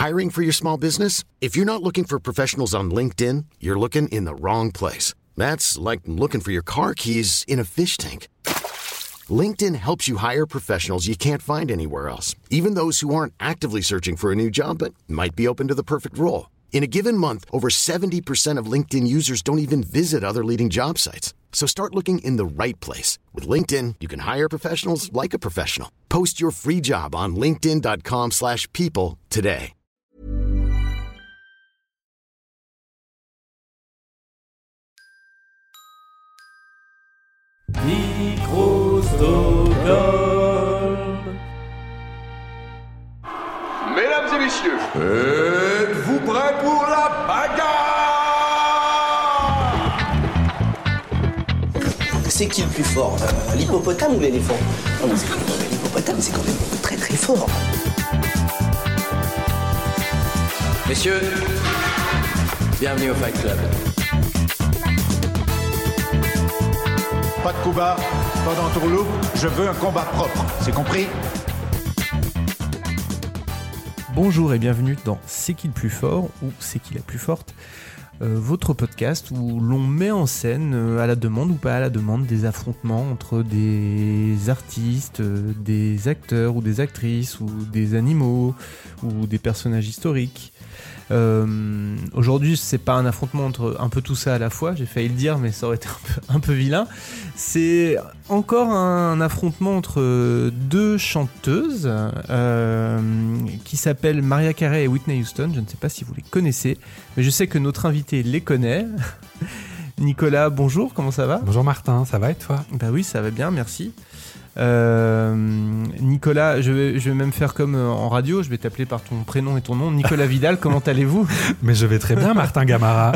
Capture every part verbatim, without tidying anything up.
Hiring for your small business? If you're not looking for professionals on LinkedIn, you're looking in the wrong place. That's like looking for your car keys in a fish tank. LinkedIn helps you hire professionals you can't find anywhere else, even those who aren't actively searching for a new job but might be open to the perfect role. In a given month, over seventy percent of LinkedIn users don't even visit other leading job sites. So start looking in the right place. With LinkedIn, you can hire professionals like a professional. Post your free job on linkedin dot com slash people today. Microsoft. Mesdames et messieurs, êtes-vous prêts pour la bagarre? C'est qui le plus fort, euh, l'hippopotame ou l'éléphant? Non, mais c'est quand même l'hippopotame, c'est quand même très très fort. Messieurs, bienvenue au Fight Club. Pas de coup bas, pas d'entourloupe, je veux un combat propre, c'est compris? Bonjour et bienvenue dans C'est qui le plus fort ou C'est qui la plus forte, euh, votre podcast où l'on met en scène, euh, à la demande ou pas à la demande, des affrontements entre des artistes, euh, des acteurs ou des actrices ou des animaux ou des personnages historiques. Euh, aujourd'hui, c'est pas un affrontement entre un peu tout ça à la fois, j'ai failli le dire, mais ça aurait été un peu, un peu vilain. C'est encore un affrontement entre deux chanteuses euh, qui s'appellent Mariah Carey et Whitney Houston. Je ne sais pas si vous les connaissez, mais je sais que notre invité les connaît. Nicolas, bonjour, comment ça va ? Bonjour Martin, ça va et toi ? Bah oui, ça va bien, merci. Euh, Nicolas, je vais, je vais même faire comme en radio, je vais t'appeler par ton prénom et ton nom. Nicolas Vidal, comment allez-vous ? Mais je vais très bien, Martin Gamara.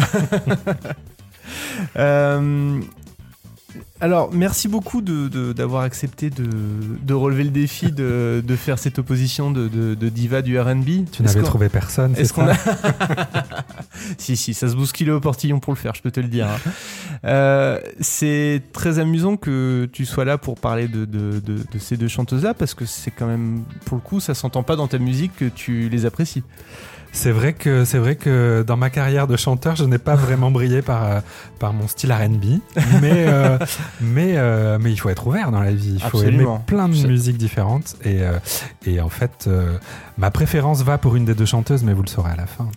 euh, alors, merci beaucoup de, de, d'avoir accepté de, de relever le défi de, de faire cette opposition de, de, de diva du R and B. Tu Est-ce n'avais qu'on... trouvé personne, c'est Est-ce ça qu'on a... Si, si, ça se bousculait au portillon pour le faire, je peux te le dire. Hein. Euh, c'est très amusant que tu sois là pour parler de, de, de, de ces deux chanteuses-là, parce que c'est quand même, pour le coup, ça s'entend pas dans ta musique que tu les apprécies. C'est vrai que c'est vrai que dans ma carrière de chanteur, je n'ai pas vraiment brillé par euh, par mon style R and B, mais euh, mais euh, mais il faut être ouvert dans la vie. Il faut Absolument. aimer plein de C'est... musiques différentes et euh, et en fait, euh, ma préférence va pour une des deux chanteuses, mais vous le saurez à la fin.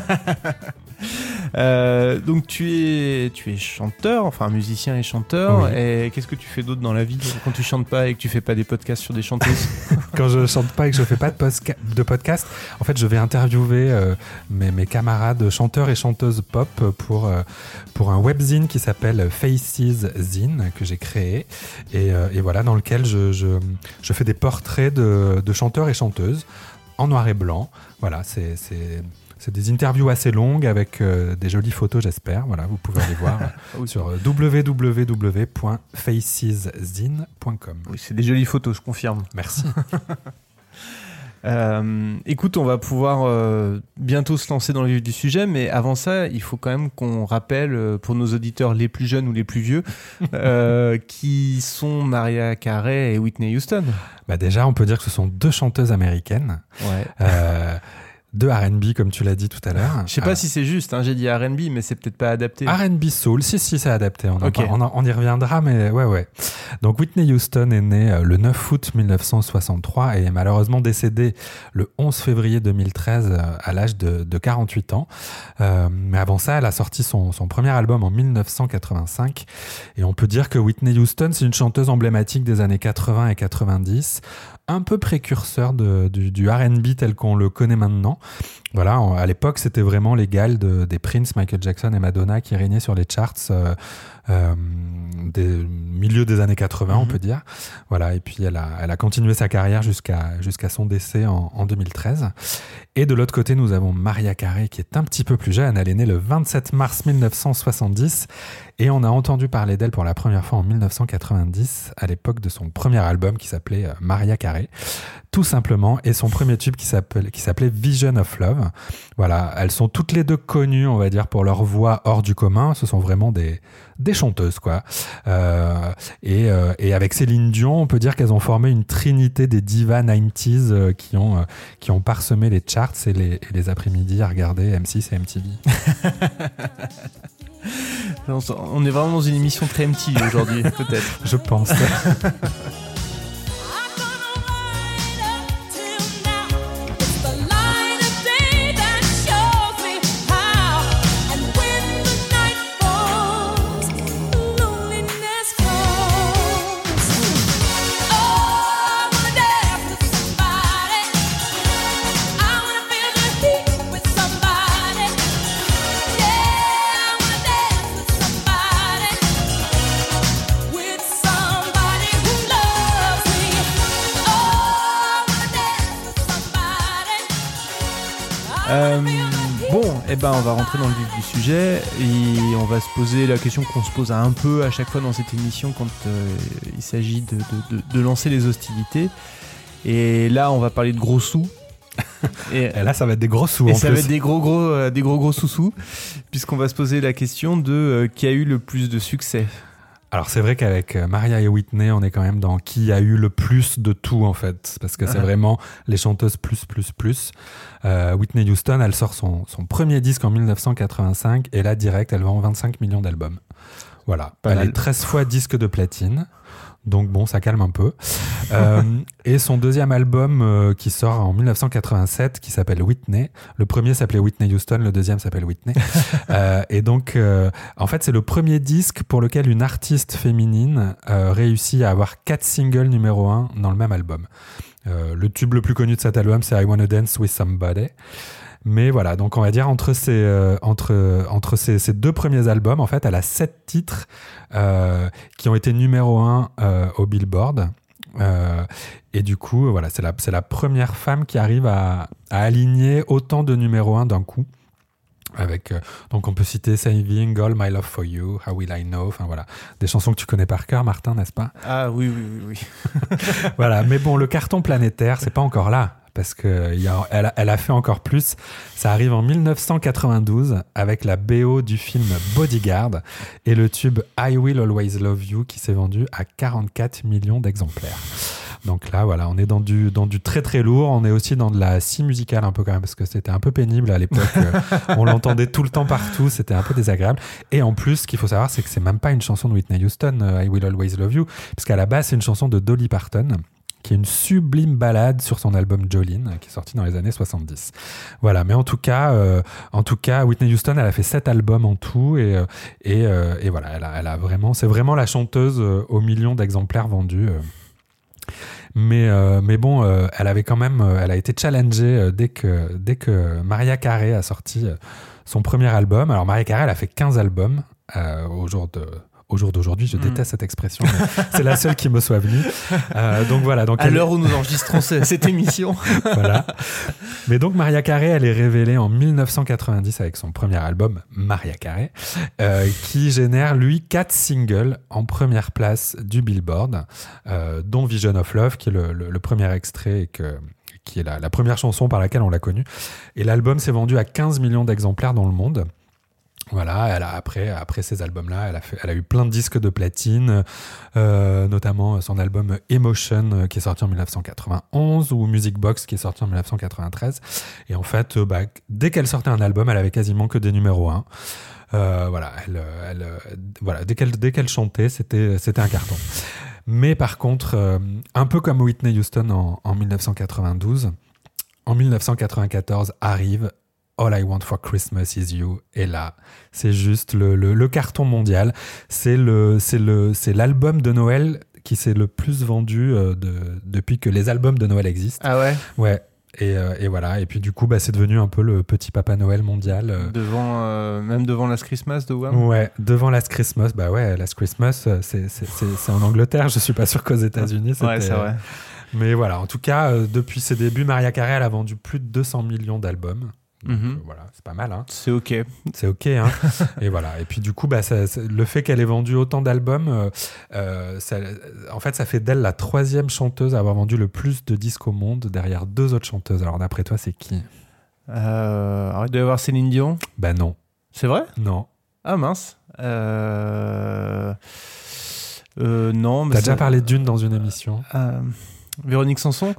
Euh, donc tu es tu es chanteur, enfin musicien et chanteur. Oui. Et qu'est-ce que tu fais d'autre dans la vie quand tu chantes pas et que tu fais pas des podcasts sur des chanteuses? Quand je chante pas et que je fais pas de, posca- de podcast, en fait, je vais interviewer euh, mes, mes camarades chanteurs et chanteuses pop pour euh, pour un webzine qui s'appelle Faces Zine que j'ai créé et, euh, et voilà dans lequel je je je fais des portraits de de chanteurs et chanteuses en noir et blanc. Voilà, c'est c'est C'est des interviews assez longues avec euh, des jolies photos, j'espère. Voilà, vous pouvez aller voir oui. sur w w w point faces zine point com. Oui, c'est des jolies photos, je confirme. Merci. euh, écoute, on va pouvoir euh, bientôt se lancer dans le vif du sujet, mais avant ça, il faut quand même qu'on rappelle euh, pour nos auditeurs les plus jeunes ou les plus vieux euh, qui sont Mariah Carey et Whitney Houston. Bah déjà, on peut dire que ce sont deux chanteuses américaines. Ouais. Euh, de R and B comme tu l'as dit tout à l'heure. Je sais pas euh, si c'est juste, hein, j'ai dit R and B, mais c'est peut-être pas adapté. R and B soul, si si c'est adapté, on, okay. en, on, on y reviendra, mais ouais ouais. Donc Whitney Houston est née euh, le neuf août dix-neuf cent soixante-trois et est malheureusement décédée le onze février deux mille treize euh, à l'âge de, de quarante-huit ans. Euh, mais avant ça, elle a sorti son, son premier album en dix-neuf cent quatre-vingt-cinq et on peut dire que Whitney Houston c'est une chanteuse emblématique des années quatre-vingts et quatre-vingt-dix. Un peu précurseur de, du, du R and B tel qu'on le connaît maintenant. Voilà, à l'époque, c'était vraiment l'égal de, des Prince, Michael Jackson et Madonna qui régnaient sur les charts euh, euh, des milieu des années quatre-vingts, mm-hmm. on peut dire. Voilà, et puis elle a, elle a continué sa carrière jusqu'à, jusqu'à son décès en, en deux mille treize. Et de l'autre côté, nous avons Mariah Carey qui est un petit peu plus jeune. Elle est née le vingt-sept mars dix-neuf cent soixante-dix Et on a entendu parler d'elle pour la première fois en dix-neuf cent quatre-vingt-dix, à l'époque de son premier album qui s'appelait euh, Mariah Carey, tout simplement, et son premier tube qui s'appelait, qui s'appelait Vision of Love. Voilà, elles sont toutes les deux connues, on va dire, pour leur voix hors du commun. Ce sont vraiment des, des chanteuses, quoi. Euh, et, euh, et avec Céline Dion, on peut dire qu'elles ont formé une trinité des divas quatre-vingt-dix euh, qui, ont, euh, qui ont parsemé les charts et les, et les après-midi à regarder M six et M T V. On est vraiment dans une émission très M T V aujourd'hui, peut-être. Je pense. Euh, bon, eh ben, on va rentrer dans le vif du sujet et on va se poser la question qu'on se pose un peu à chaque fois dans cette émission quand euh, il s'agit de, de, de, de lancer les hostilités. Et là, on va parler de gros sous. Et, et là, ça va être des gros sous. Et en ça plus. va être des gros gros, euh, des gros gros sous-sous, puisqu'on va se poser la question de euh, qui a eu le plus de succès. Alors c'est vrai qu'avec Mariah et Whitney, on est quand même dans qui a eu le plus de tout en fait, parce que c'est vraiment les chanteuses plus plus plus. Euh, Whitney Houston, elle sort son, son premier disque en dix-neuf cent quatre-vingt-cinq et là direct, elle vend vingt-cinq millions d'albums. Voilà, Pas elle mal. est treize fois disque de platine. Donc bon, ça calme un peu. Euh, et son deuxième album euh, qui sort en dix-neuf cent quatre-vingt-sept, qui s'appelle Whitney. Le premier s'appelait Whitney Houston, le deuxième s'appelle Whitney. euh, et donc, euh, en fait, c'est le premier disque pour lequel une artiste féminine euh, réussit à avoir quatre singles numéro un dans le même album. Euh, le tube le plus connu de cet album, c'est I Wanna Dance With Somebody. Mais voilà, donc on va dire entre ces, euh, entre, entre ces, ces deux premiers albums, en fait, elle a sept titres euh, qui ont été numéro un euh, au Billboard. Euh, et du coup, voilà, c'est la, c'est la première femme qui arrive à, à aligner autant de numéro un d'un coup. Avec, euh, donc on peut citer Saving All My Love For You, How Will I Know, enfin voilà, des chansons que tu connais par cœur, Martin, n'est-ce pas ? Ah oui, oui, oui. oui. Voilà, mais bon, le carton planétaire, c'est pas encore là. Parce qu'elle a, elle a fait encore plus. Ça arrive en dix-neuf cent quatre-vingt-douze avec la B O du film Bodyguard et le tube I Will Always Love You qui s'est vendu à quarante-quatre millions d'exemplaires. Donc là, voilà, on est dans du, dans du très très lourd. On est aussi dans de la scie musicale un peu quand même parce que c'était un peu pénible à l'époque. On l'entendait tout le temps partout. C'était un peu désagréable. Et en plus, ce qu'il faut savoir, c'est que c'est même pas une chanson de Whitney Houston, I Will Always Love You, puisqu'à la base, c'est une chanson de Dolly Parton, qui est une sublime ballade sur son album Jolene, qui est sorti dans les années soixante-dix. Voilà, mais en tout cas, euh, en tout cas, Whitney Houston, elle a fait sept albums en tout, et, et, euh, et voilà, elle a, elle a vraiment, c'est vraiment la chanteuse euh, aux millions d'exemplaires vendus. Euh. Mais, euh, mais bon, euh, elle avait quand même, euh, elle a été challengée euh, dès que, dès que Mariah Carey a sorti euh, son premier album. Alors Mariah Carey, elle a fait quinze albums euh, au jour de... Au jour d'aujourd'hui, je déteste mmh. cette expression, mais c'est la seule qui me soit venue. Euh, donc voilà. Donc à elle... l'heure où nous enregistrons cette émission. Voilà. Mais donc Mariah Carey, elle est révélée en dix-neuf cent quatre-vingt-dix avec son premier album, Mariah Carey, euh, qui génère, lui, quatre singles en première place du Billboard, euh, dont Vision of Love, qui est le, le, le premier extrait et que... qui est la, la première chanson par laquelle on l'a connue. Et l'album s'est vendu à quinze millions d'exemplaires dans le monde. Voilà, elle a, après, après ces albums-là, elle a, fait, elle a eu plein de disques de platine, euh, notamment son album Emotion euh, qui est sorti en dix-neuf cent quatre-vingt-onze ou Music Box qui est sorti en dix-neuf cent quatre-vingt-treize. Et en fait, euh, bah, dès qu'elle sortait un album, elle avait quasiment que des numéros un. Euh, voilà, elle, elle, voilà, dès qu'elle, dès qu'elle chantait, c'était, c'était un carton. Mais par contre, euh, un peu comme Whitney Houston en, en dix-neuf cent quatre-vingt-douze, en dix-neuf cent quatre-vingt-quatorze arrive All I Want for Christmas Is You. Et là, c'est juste le, le, le carton mondial. C'est, le, c'est, le, c'est l'album de Noël qui s'est le plus vendu euh, de, depuis que les albums de Noël existent. Ah ouais ? Ouais. Et, euh, et voilà. Et puis du coup, bah, c'est devenu un peu le petit Papa Noël mondial. Euh. Devant, euh, même devant Last Christmas de Wham ? Ouais, devant Last Christmas. Bah ouais, Last Christmas, c'est, c'est, c'est, c'est en Angleterre. Je suis pas sûr qu'aux États-Unis, c'était... Ouais, c'est vrai. Mais voilà, en tout cas, euh, depuis ses débuts, Mariah Carey, elle a vendu plus de deux cents millions d'albums. Donc, Mhm. euh, voilà, c'est pas mal. Hein. C'est ok. C'est ok. Hein. Et voilà. Et puis du coup, bah, ça, ça- le fait qu'elle ait vendu autant d'albums, euh, euh, ça- en fait, ça fait d'elle la troisième chanteuse à avoir vendu le plus de disques au monde, derrière deux autres chanteuses. Alors d'après toi, c'est qui? Euh, alors, il doit y avoir Céline Dion. Bah non, C'est vrai? non. Ah mince. Euh... Euh, non. mais T'as ça- déjà parlé d'une dans une émission? Euh, Véronique Sanson.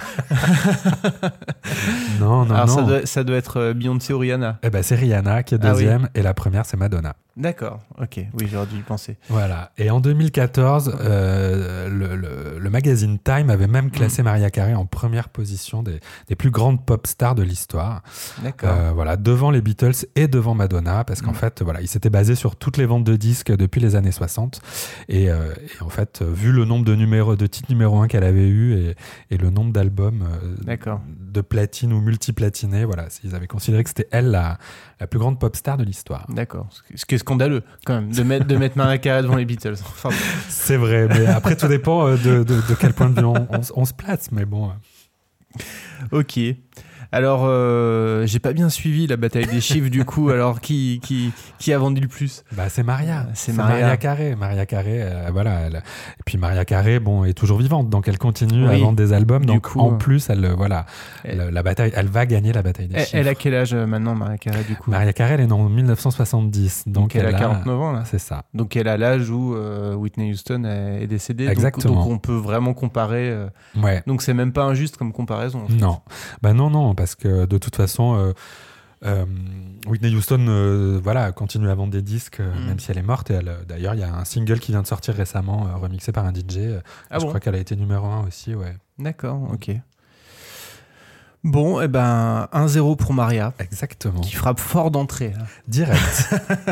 Non, non, Alors non. ça doit, ça doit être euh, Beyoncé ou Rihanna. Eh ben, c'est Rihanna qui est Ah oui. deuxième et la première, c'est Madonna. D'accord. Ok. Oui, j'aurais dû y penser. Voilà. Et en deux mille quatorze, euh, le, le- le magazine Time avait même classé Mariah Carey en première position des, des plus grandes pop stars de l'histoire. D'accord. Euh, voilà, devant les Beatles et devant Madonna, parce qu'en Mm. fait, voilà, il s'était basé sur toutes les ventes de disques depuis les années soixante. Et, euh, et en fait, euh, vu le nombre de numéros, de titres numéro un qu'elle avait eu et, et le nombre d'albums euh, D'accord. de platine ou multiplatinés, voilà, ils avaient considéré que c'était elle la, la plus grande pop star de l'histoire. D'accord. Ce qui est scandaleux, quand même, de mettre, de mettre Mariah Carey devant les Beatles. Enfin, bon. C'est vrai, mais après, tout dépend euh, de, de, de quel point de vue on, on, on se place. Mais bon. euh. Ok. Alors, euh, j'ai pas bien suivi la bataille des chiffres, du coup. Alors, qui, qui, qui a vendu le plus? Bah, c'est Maria. C'est C'est Maria. Maria Carey. Maria Carey, euh, voilà. Elle... Et puis Maria Carey, bon, est toujours vivante, donc elle continue Oui. à vendre des albums. Du Donc coup, en euh, plus, elle, euh, voilà, elle- elle, la bataille, elle va gagner la bataille des Elle, chiffres. elle a quel âge euh, maintenant, Mariah Carey, du coup? Maria Carey, elle est née en dix-neuf cent soixante-dix, donc, Donc, elle, a quarante-neuf ans, là. C'est ça. Donc, elle a l'âge où euh, Whitney Houston est décédée. Donc- Exactement. Donc, on peut vraiment comparer. euh, Ouais. Donc, c'est même pas injuste comme comparaison. en fait. Non, bah non, non, parce que de toute façon, euh, euh, Whitney Houston, euh, voilà, continue à vendre des disques, euh, Mm. même si elle est morte. Et elle, euh, d'ailleurs, il y a un single qui vient de sortir récemment, euh, remixé par un D J. euh, Ah je bon crois qu'elle a été numéro un aussi, ouais. D'accord, ok. Bon, eh ben, un zéro pour Maria, Exactement. qui frappe fort d'entrée. hein. Direct.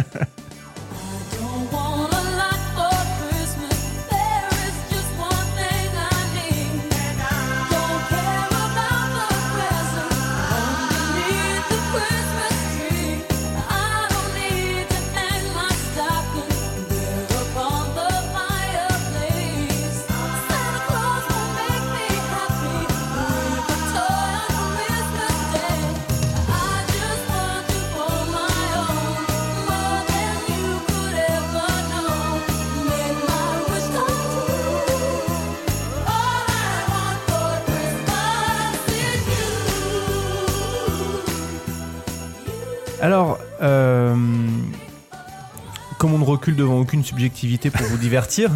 Don't want a lot for Christmas. There is just one thing I need. Don't care about the present underneath the Christmas tree. I don't need to hang my stocking there upon the fireplace. Santa Claus will make me happy with a toy on Christmas Day. I just want you for my own, more than you could ever know. Make my wish come true. All I want for Christmas is you. Alors, euh, comme on ne recule devant aucune subjectivité pour vous divertir,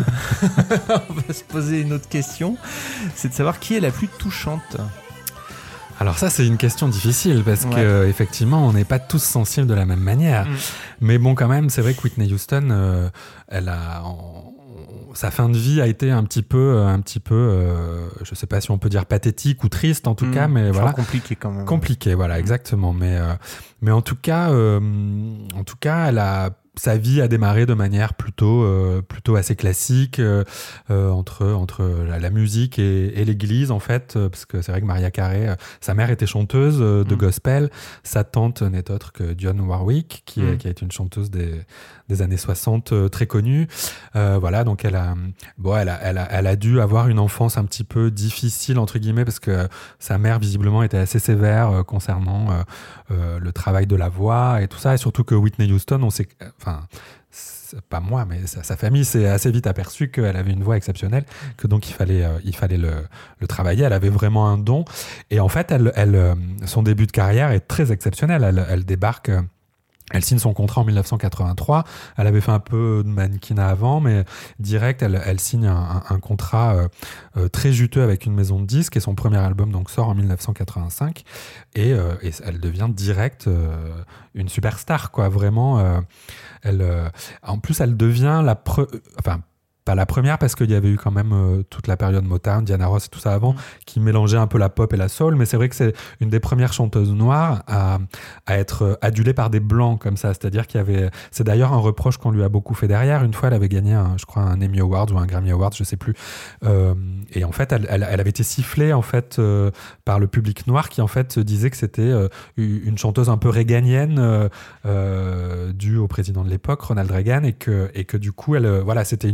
on va se poser une autre question. C'est de savoir qui est la plus touchante. Alors ça, c'est une question difficile parce Ouais. que euh, effectivement, on n'est pas tous sensibles de la même manière. Mm. Mais bon, quand même, c'est vrai que Whitney Houston, euh, elle a, en- sa fin de vie a été un petit peu, un petit peu, euh, je sais pas si on peut dire pathétique ou triste en tout Mm. cas, mais Enfin, voilà. compliqué quand même. Compliqué, voilà, exactement. Mais, euh, mais en tout cas, euh, en tout cas, elle a, sa vie a démarré de manière plutôt, euh, plutôt assez classique euh, euh, entre, entre la, la musique et, et l'église, en fait, euh, parce que c'est vrai que Mariah Carey, euh, sa mère était chanteuse euh, de Mm. gospel, sa tante n'est autre que Dionne Warwick, qui, est- Mm. qui a été une chanteuse des, des années soixante euh, très connue. Euh, voilà, donc elle a, bon, elle, a, elle, a, elle a dû avoir une enfance un petit peu difficile, entre guillemets, parce que sa mère, visiblement, était assez sévère euh, concernant euh, euh, le travail de la voix et tout ça, et surtout que Whitney Houston, on sait, que- enfin, c'est pas moi, mais sa, sa famille s'est assez vite aperçue qu'elle avait une voix exceptionnelle, que donc il fallait, euh, il fallait le, le travailler. Elle avait vraiment un don, et en fait, elle, elle, euh, son début de carrière est très exceptionnel. Elle, elle débarque. euh, Elle signe son contrat en dix-neuf cent quatre-vingt-trois. Elle avait fait un peu de mannequinat avant, mais direct, elle, elle signe un, un, un contrat euh, euh, très juteux avec une maison de disques, et son premier album donc sort en dix-neuf cent quatre-vingt-cinq, et, euh, et elle devient direct euh, une superstar, quoi. Vraiment, euh, elle. Euh, en plus, elle devient la pre... enfin. Pas la première, parce qu'il y avait eu quand même euh, toute la période Motown, Diana Ross et tout ça avant, qui mélangeait un peu la pop et la soul, mais c'est vrai que c'est une des premières chanteuses noires à, à être adulée par des blancs comme ça. C'est-à-dire qu'il y avait, c'est d'ailleurs un reproche qu'on lui a beaucoup fait derrière. Une fois, elle avait gagné, un, je crois, un Emmy Award ou un Grammy Award, je sais plus. Euh, et en fait, elle, elle, elle avait été sifflée en fait euh, par le public noir, qui en fait disait que c'était euh, une chanteuse un peu réganienne, euh, euh, due au président de l'époque, Ronald Reagan, et que et que du coup, elle, euh, voilà, c'était une chanteuse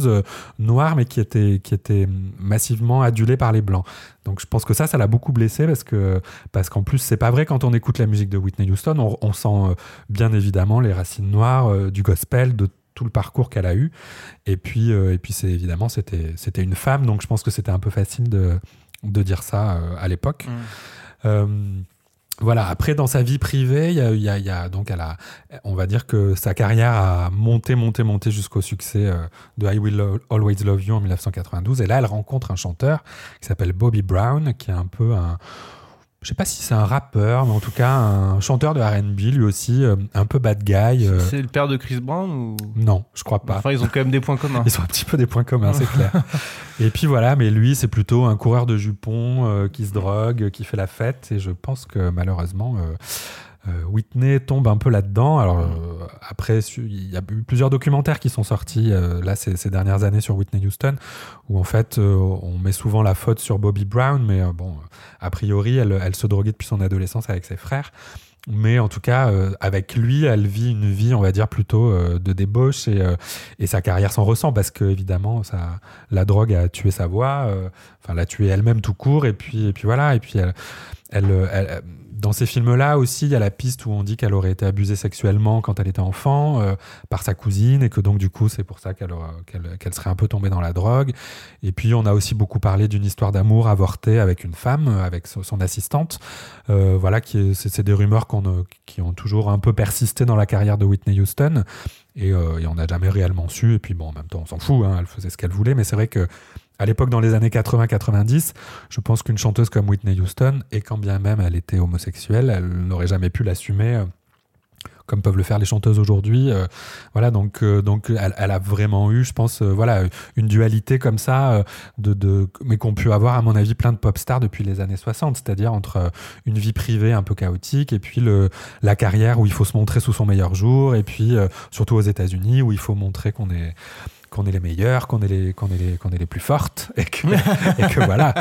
chanteuse euh, noire, mais qui était, qui était massivement adulée par les Blancs. Donc je pense que ça, ça l'a beaucoup blessée parce, que, parce qu'en plus, c'est pas vrai, quand on écoute la musique de Whitney Houston, on, on sent euh, bien évidemment les racines noires euh, du gospel, de tout le parcours qu'elle a eu. Et puis, euh, et puis c'est, évidemment, c'était, c'était une femme, donc je pense que c'était un peu facile de, de dire ça euh, à l'époque. Mmh. Euh, Voilà. Après, dans sa vie privée, il y a, il y a, il y a donc elle a, on va dire que sa carrière a monté, monté, monté jusqu'au succès euh, de I Will Always Love You en dix-neuf cent quatre-vingt-douze. Et là, elle rencontre un chanteur qui s'appelle Bobby Brown, qui est un peu un, je sais pas si c'est un rappeur, mais en tout cas un chanteur de R and B, lui aussi, euh, un peu bad guy. Euh... C'est le père de Chris Brown ou... Non, je crois pas. Enfin, ils ont quand même des points communs. Ils ont un petit peu des points communs, c'est clair. Et puis voilà, mais lui, c'est plutôt un coureur de jupons euh, qui se drogue, qui fait la fête. Et je pense que malheureusement, euh, euh, Whitney tombe un peu là-dedans. Alors euh, après, il y a eu plusieurs documentaires qui sont sortis euh, là ces, ces dernières années sur Whitney Houston, où en fait, euh, on met souvent la faute sur Bobby Brown, mais euh, bon, a priori, elle, elle se droguait depuis son adolescence avec ses frères. Mais en tout cas, euh, avec lui, elle vit une vie, on va dire, plutôt euh, de débauche, et, euh, et sa carrière s'en ressent parce que, évidemment, ça, la drogue a tué sa voix, euh, enfin, l'a tué elle-même tout court, et puis, et puis voilà. Et puis, elle, elle, elle, dans ces films-là aussi, il y a la piste où on dit qu'elle aurait été abusée sexuellement quand elle était enfant euh, par sa cousine, et que donc, du coup, c'est pour ça qu'elle, qu'elle, qu'elle serait un peu tombée dans la drogue. Et puis, on a aussi beaucoup parlé d'une histoire d'amour avortée avec une femme, avec son, son assistante. Euh, voilà, qui est, c'est, c'est des rumeurs qu'on, euh, qui ont toujours un peu persisté dans la carrière de Whitney Houston, et, euh, et on n'a jamais réellement su. Et puis bon, en même temps, on s'en fout, hein, elle faisait ce qu'elle voulait, mais c'est vrai que à l'époque, dans les années quatre-vingts quatre-vingt-dix, je pense qu'une chanteuse comme Whitney Houston, et quand bien même elle était homosexuelle, elle n'aurait jamais pu l'assumer euh, comme peuvent le faire les chanteuses aujourd'hui. Euh, voilà, donc, euh, donc elle, elle a vraiment eu, je pense, euh, voilà, une dualité comme ça, euh, de, de, mais qu'ont pu avoir, à mon avis, plein de pop stars depuis les années soixante, c'est-à-dire entre euh, une vie privée un peu chaotique et puis le, la carrière où il faut se montrer sous son meilleur jour, et puis euh, surtout aux États-Unis où il faut montrer qu'on est qu'on est les meilleurs, qu'on est les, qu'on est les, qu'on est les plus fortes, et que, et que voilà.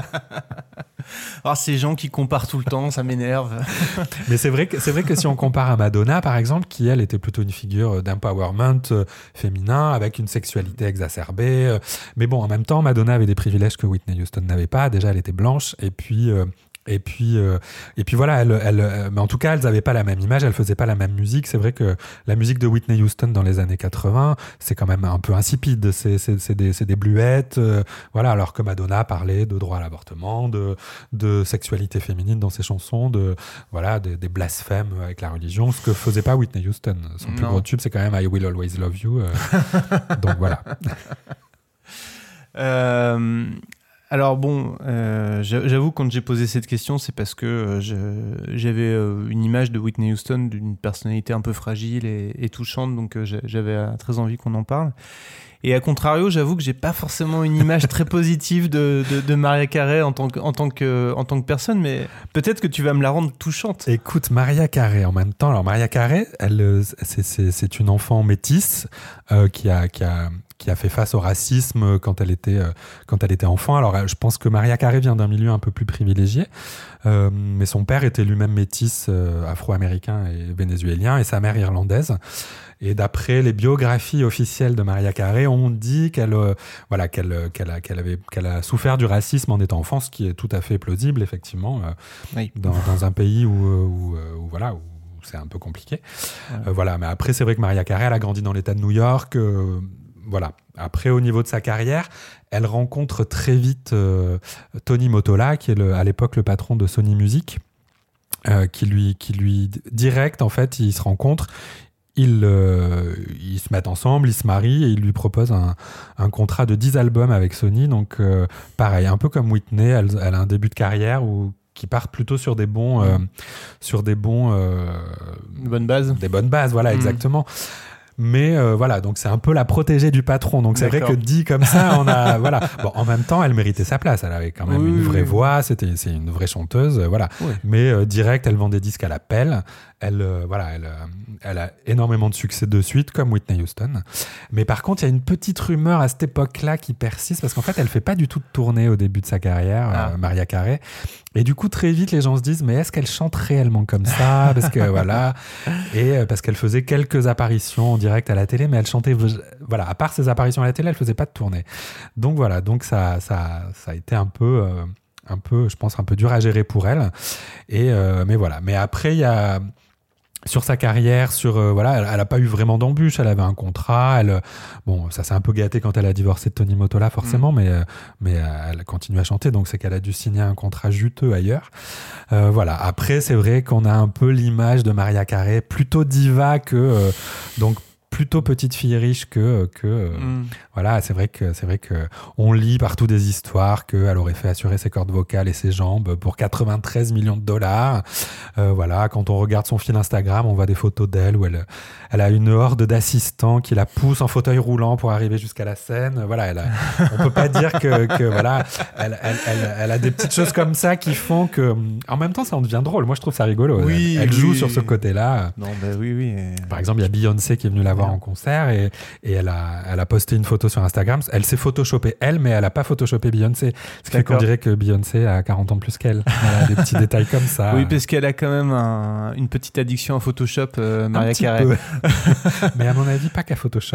Alors, ces gens qui comparent tout le temps, ça m'énerve. Mais c'est vrai que, c'est vrai que si on compare à Madonna, par exemple, qui, elle, était plutôt une figure d'empowerment euh, féminin, avec une sexualité exacerbée. Euh, mais bon, en même temps, Madonna avait des privilèges que Whitney Houston n'avait pas. Déjà, elle était blanche, et puis... Euh, Et puis, euh, et puis voilà, elle, elle, euh, mais en tout cas, elles n'avaient pas la même image, elles faisaient pas la même musique. C'est vrai que la musique de Whitney Houston dans les années quatre-vingts, c'est quand même un peu insipide. C'est, c'est, c'est, des, c'est des bluettes, euh, voilà. Alors que Madonna parlait de droit à l'avortement, de, de sexualité féminine dans ses chansons, de voilà, des, des blasphèmes avec la religion, ce que faisait pas Whitney Houston. Son plus Non. gros tube, c'est quand même I Will Always Love You. Euh, donc voilà. Euh, alors bon, euh, j'avoue, quand j'ai posé cette question, c'est parce que euh, je, j'avais euh, une image de Whitney Houston d'une personnalité un peu fragile et, et touchante, donc euh, j'avais euh, très envie qu'on en parle. Et à contrario, j'avoue que j'ai pas forcément une image très positive de, de, de Mariah Carey en tant que, en tant que, en tant que personne, mais peut-être que tu vas me la rendre touchante. Écoute, Mariah Carey, en même temps, alors Mariah Carey, elle, c'est, c'est, c'est une enfant métisse euh, qui a, qui a, qui a fait face au racisme quand elle était, euh, quand elle était enfant. Alors, je pense que Mariah Carey vient d'un milieu un peu plus privilégié, euh, mais son père était lui-même métis, euh, afro-américain et vénézuélien, et sa mère irlandaise. Et d'après les biographies officielles de Mariah Carey, on dit qu'elle, euh, voilà, qu'elle, qu'elle, a, qu'elle, avait, qu'elle a souffert du racisme en étant enfant, ce qui est tout à fait plausible, effectivement, euh, Oui. dans, dans un pays où, où, où, voilà, où c'est un peu compliqué. Ouais. Euh, voilà. Mais après, c'est vrai que Mariah Carey, elle a grandi dans l'État de New York. Euh, voilà. Après, au niveau de sa carrière, elle rencontre très vite euh, Tony Mottola, qui est le, à l'époque le patron de Sony Music, euh, qui lui, qui lui direct, en fait, ils se rencontrent. Ils, euh, ils se mettent ensemble, ils se marient, et il lui propose un, un contrat de dix albums avec Sony. Donc, euh, pareil, un peu comme Whitney, elle, elle a un début de carrière où, qui part plutôt sur des bons... Euh, sur des bons... Euh, Une bonne base. Des bonnes bases, voilà, Mm. exactement. Mais euh, voilà, donc c'est un peu la protégée du patron. Donc c'est D'accord. vrai que dit comme ça, on a... voilà. Bon, en même temps, elle méritait sa place. Elle avait quand même Oui, une oui, vraie oui. voix, c'était, c'est une vraie chanteuse, euh, voilà. Oui. Mais euh, direct, elle vend des disques à l'appel. elle, euh, voilà, elle, euh, elle a énormément de succès de suite, comme Whitney Houston. Mais par contre, il y a une petite rumeur à cette époque-là qui persiste, parce qu'en fait, elle fait pas du tout de tournée au début de sa carrière, Ah. euh, Mariah Carey. Et du coup, très vite, les gens se disent, mais est-ce qu'elle chante réellement comme ça? Parce que voilà, et euh, parce qu'elle faisait quelques apparitions en direct à la télé, mais elle chantait, voilà, à part ses apparitions à la télé, elle faisait pas de tournée. Donc voilà, donc ça, ça, ça a été un peu, euh, un peu, je pense, un peu dur à gérer pour elle. Et euh, mais voilà, mais après, il y a sur sa carrière, sur euh, voilà, elle, elle a pas eu vraiment d'embûches. Elle avait un contrat. Elle, euh, bon, ça s'est un peu gâté quand elle a divorcé de Tony Mottola, forcément, mmh. mais euh, mais euh, elle continue à chanter. Donc c'est qu'elle a dû signer un contrat juteux ailleurs. Euh, voilà. Après, c'est vrai qu'on a un peu l'image de Mariah Carey, plutôt diva que euh, donc. plutôt petite fille riche que que mm. voilà, c'est vrai que c'est vrai que on lit partout des histoires qu'elle aurait fait assurer ses cordes vocales et ses jambes pour quatre-vingt-treize millions de dollars. Euh, voilà, quand on regarde son fil Instagram, on voit des photos d'elle où elle elle a une horde d'assistants qui la poussent en fauteuil roulant pour arriver jusqu'à la scène. Voilà, elle a, on peut pas dire que que voilà, elle, elle elle elle a des petites choses comme ça qui font que en même temps ça en devient drôle. Moi je trouve ça rigolo. Oui, elle, elle oui, joue oui. sur ce côté-là. Non, bah oui oui. Et... Par exemple, il y a Beyoncé qui est venue la voir en concert et, et elle, a, elle a posté une photo sur Instagram. Elle s'est photoshopée elle, mais elle n'a pas photoshopé Beyoncé. Ce qui fait qu'on dirait que Beyoncé a quarante ans de plus qu'elle. Voilà, des petits détails comme ça. Oui, parce qu'elle a quand même un, une petite addiction à Photoshop, euh, Mariah Carey. Mais à mon avis, pas qu'à Photoshop.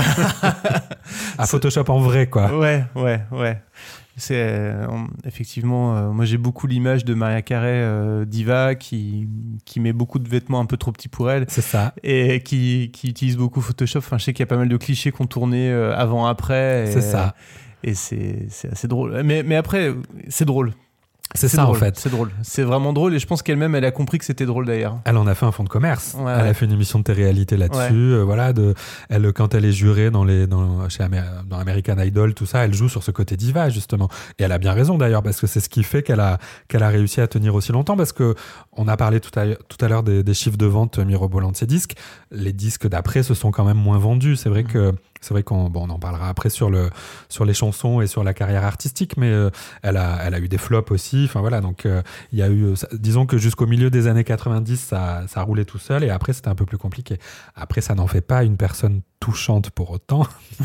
À Photoshop en vrai, quoi. Ouais, ouais, ouais. C'est euh, effectivement, euh, moi j'ai beaucoup l'image de Mariah Carey euh, diva qui qui met beaucoup de vêtements un peu trop petits pour elle. C'est ça. Et qui qui utilise beaucoup Photoshop. Enfin, je sais qu'il y a pas mal de clichés qu'on tournait euh, avant après. Et, c'est ça. Et c'est c'est assez drôle. Mais mais après c'est drôle. C'est, c'est ça drôle, en fait. C'est drôle. C'est vraiment drôle et je pense qu'elle-même elle a compris que c'était drôle d'ailleurs. Elle en a fait un fonds de commerce. Ouais, elle ouais. a fait une émission de télé-réalité là-dessus. Ouais. Euh, voilà, de, elle, quand elle est jurée dans les, dans, chez Amer, dans American Idol, tout ça, elle joue sur ce côté diva justement. Et elle a bien raison d'ailleurs parce que c'est ce qui fait qu'elle a, qu'elle a réussi à tenir aussi longtemps parce que on a parlé tout à, tout à l'heure des, des chiffres de vente mirobolants de ses disques. Les disques d'après se sont quand même moins vendus. C'est vrai mmh. que C'est vrai qu'on bon, on en parlera après sur, le, sur les chansons et sur la carrière artistique, mais euh, elle, a, elle a eu des flops aussi. Enfin, voilà, donc, euh, il y a eu, disons que jusqu'au milieu des années quatre-vingt-dix, ça, ça roulait tout seul et après, c'était un peu plus compliqué. Après, ça n'en fait pas une personne touchante pour autant.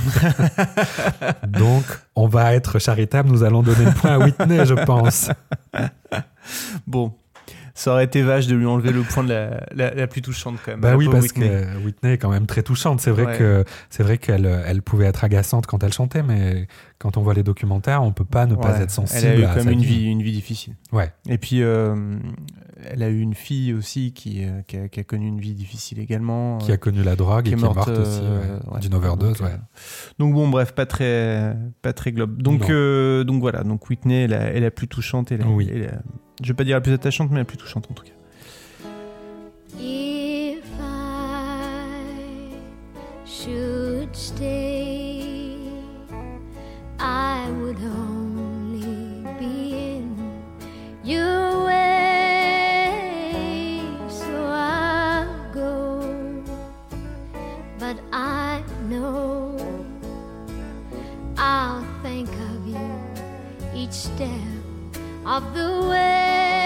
Donc, on va être charitable, nous allons donner le point à Whitney, je pense. Bon. Ça aurait été vache de lui enlever le point de la, la, la plus touchante quand même. Bah oui, parce Whitney. que Whitney est quand même très touchante. C'est vrai ouais. que c'est vrai qu'elle elle pouvait être agaçante quand elle chantait, mais quand on voit les documentaires, on peut pas ne ouais. pas être sensible. Elle a eu à quand sa même une vie. vie, une vie difficile. Ouais. Et puis euh, elle a eu une fille aussi qui, euh, qui, a, qui a connu une vie difficile également. Qui a connu la drogue qui et est qui morte, est morte aussi, euh, ouais. ouais. d'une overdose. Donc, ouais. euh, donc bon, bref, pas très, pas très globe. Donc euh, donc voilà, donc Whitney est la, est la plus touchante et la, oui. et la, je vais pas dire la plus attachante, mais la plus touchante en tout cas. If I should stay, I would only be in your way, so I'll go. But I know I'll think of you each step of the way.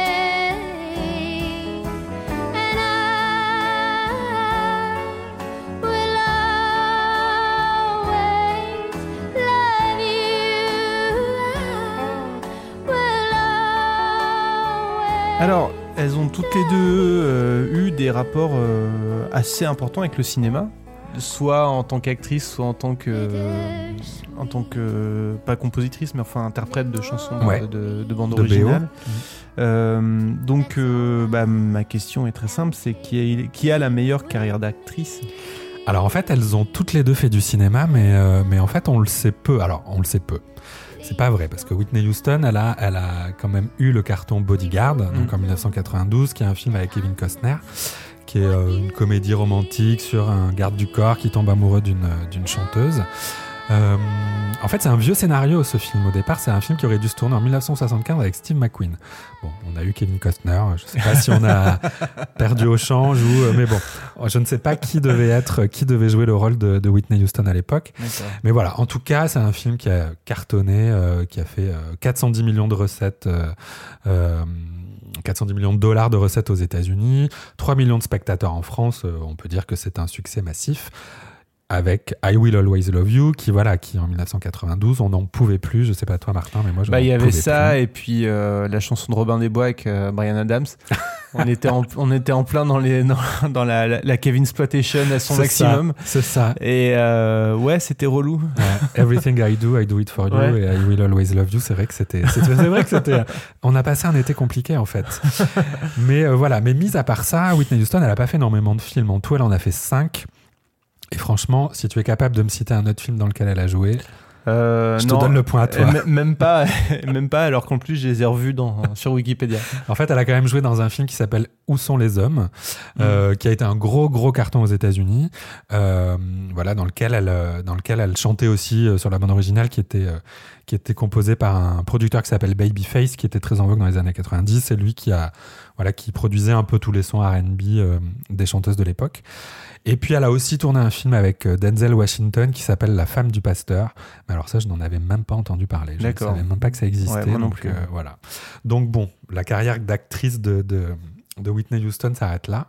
Alors, elles ont toutes les deux euh, eu des rapports euh, assez importants avec le cinéma, soit en tant qu'actrice, soit en tant que, euh, en tant que pas compositrice, mais enfin interprète de chansons ouais. de, de, de bande de originale. Mmh. Euh, donc, euh, bah, ma question est très simple, c'est qui a, qui a la meilleure carrière d'actrice ? Alors en fait, elles ont toutes les deux fait du cinéma, mais euh, mais en fait, on le sait peu. Alors, on le sait peu. C'est pas vrai, parce que Whitney Houston, elle a, elle a quand même eu le carton Bodyguard, mmh. donc en dix-neuf cent quatre-vingt-douze, qui est un film avec Kevin Costner, qui est euh, une comédie romantique sur un garde du corps qui tombe amoureux d'une, d'une chanteuse. Euh, en fait, c'est un vieux scénario, ce film. Au départ, c'est un film qui aurait dû se tourner en dix-neuf cent soixante-quinze avec Steve McQueen. Bon, on a eu Kevin Costner. Je sais pas si on a perdu au change ou, mais bon, je ne sais pas qui devait être, qui devait jouer le rôle de, de Whitney Houston à l'époque. D'accord. Mais voilà, en tout cas, c'est un film qui a cartonné, euh, qui a fait euh, quatre cent dix millions de recettes. Euh, euh, quatre cent dix millions de dollars de recettes aux États-Unis, trois millions de spectateurs en France. Euh, on peut dire que c'est un succès massif. Avec I Will Always Love You, qui, voilà, qui en dix-neuf cent quatre-vingt-douze, on n'en pouvait plus. Je sais pas toi, Martin, mais moi, je Bah, n'en il y avait pouvais ça, plus. et puis euh, la chanson de Robin des Bois avec euh, Bryan Adams. on, était en, on était en plein dans, les, dans, dans la, la, la Kevin Exploitation à son C'est maximum. ça, c'est ça. Et euh, ouais, c'était relou. Ouais. Everything I Do, I Do It For You, Ouais. et I Will Always Love You. C'est vrai que c'était, c'était, c'est vrai que c'était. On a passé un été compliqué en fait. mais euh, voilà. Mais mis à part ça, Whitney Houston, elle a pas fait énormément de films. En tout, elle en a fait cinq. Et franchement, si tu es capable de me citer un autre film dans lequel elle a joué, Euh, je non, te donne le point à toi. euh, m- même pas, même pas. Alors qu'en plus, je les ai revus dans, sur Wikipédia. En fait, elle a quand même joué dans un film qui s'appelle Où sont les hommes, euh, qui a été un gros gros carton aux États-Unis. Euh, voilà, dans lequel elle, euh, dans lequel elle chantait aussi euh, sur la bande originale, qui était euh, qui était composée par un producteur qui s'appelle Babyface, qui était très en vogue dans les années quatre-vingt-dix. C'est lui qui a voilà qui produisait un peu tous les sons R and B euh, des chanteuses de l'époque. Et puis elle a aussi tourné un film avec euh, Denzel Washington qui s'appelle La femme du pasteur. Mais alors ça, je n'en avais même pas entendu parler. Je ne D'accord. savais même pas que ça existait. Ouais, moi non donc, plus. euh, voilà. Donc bon, la carrière d'actrice de, de, de Whitney Houston s'arrête là.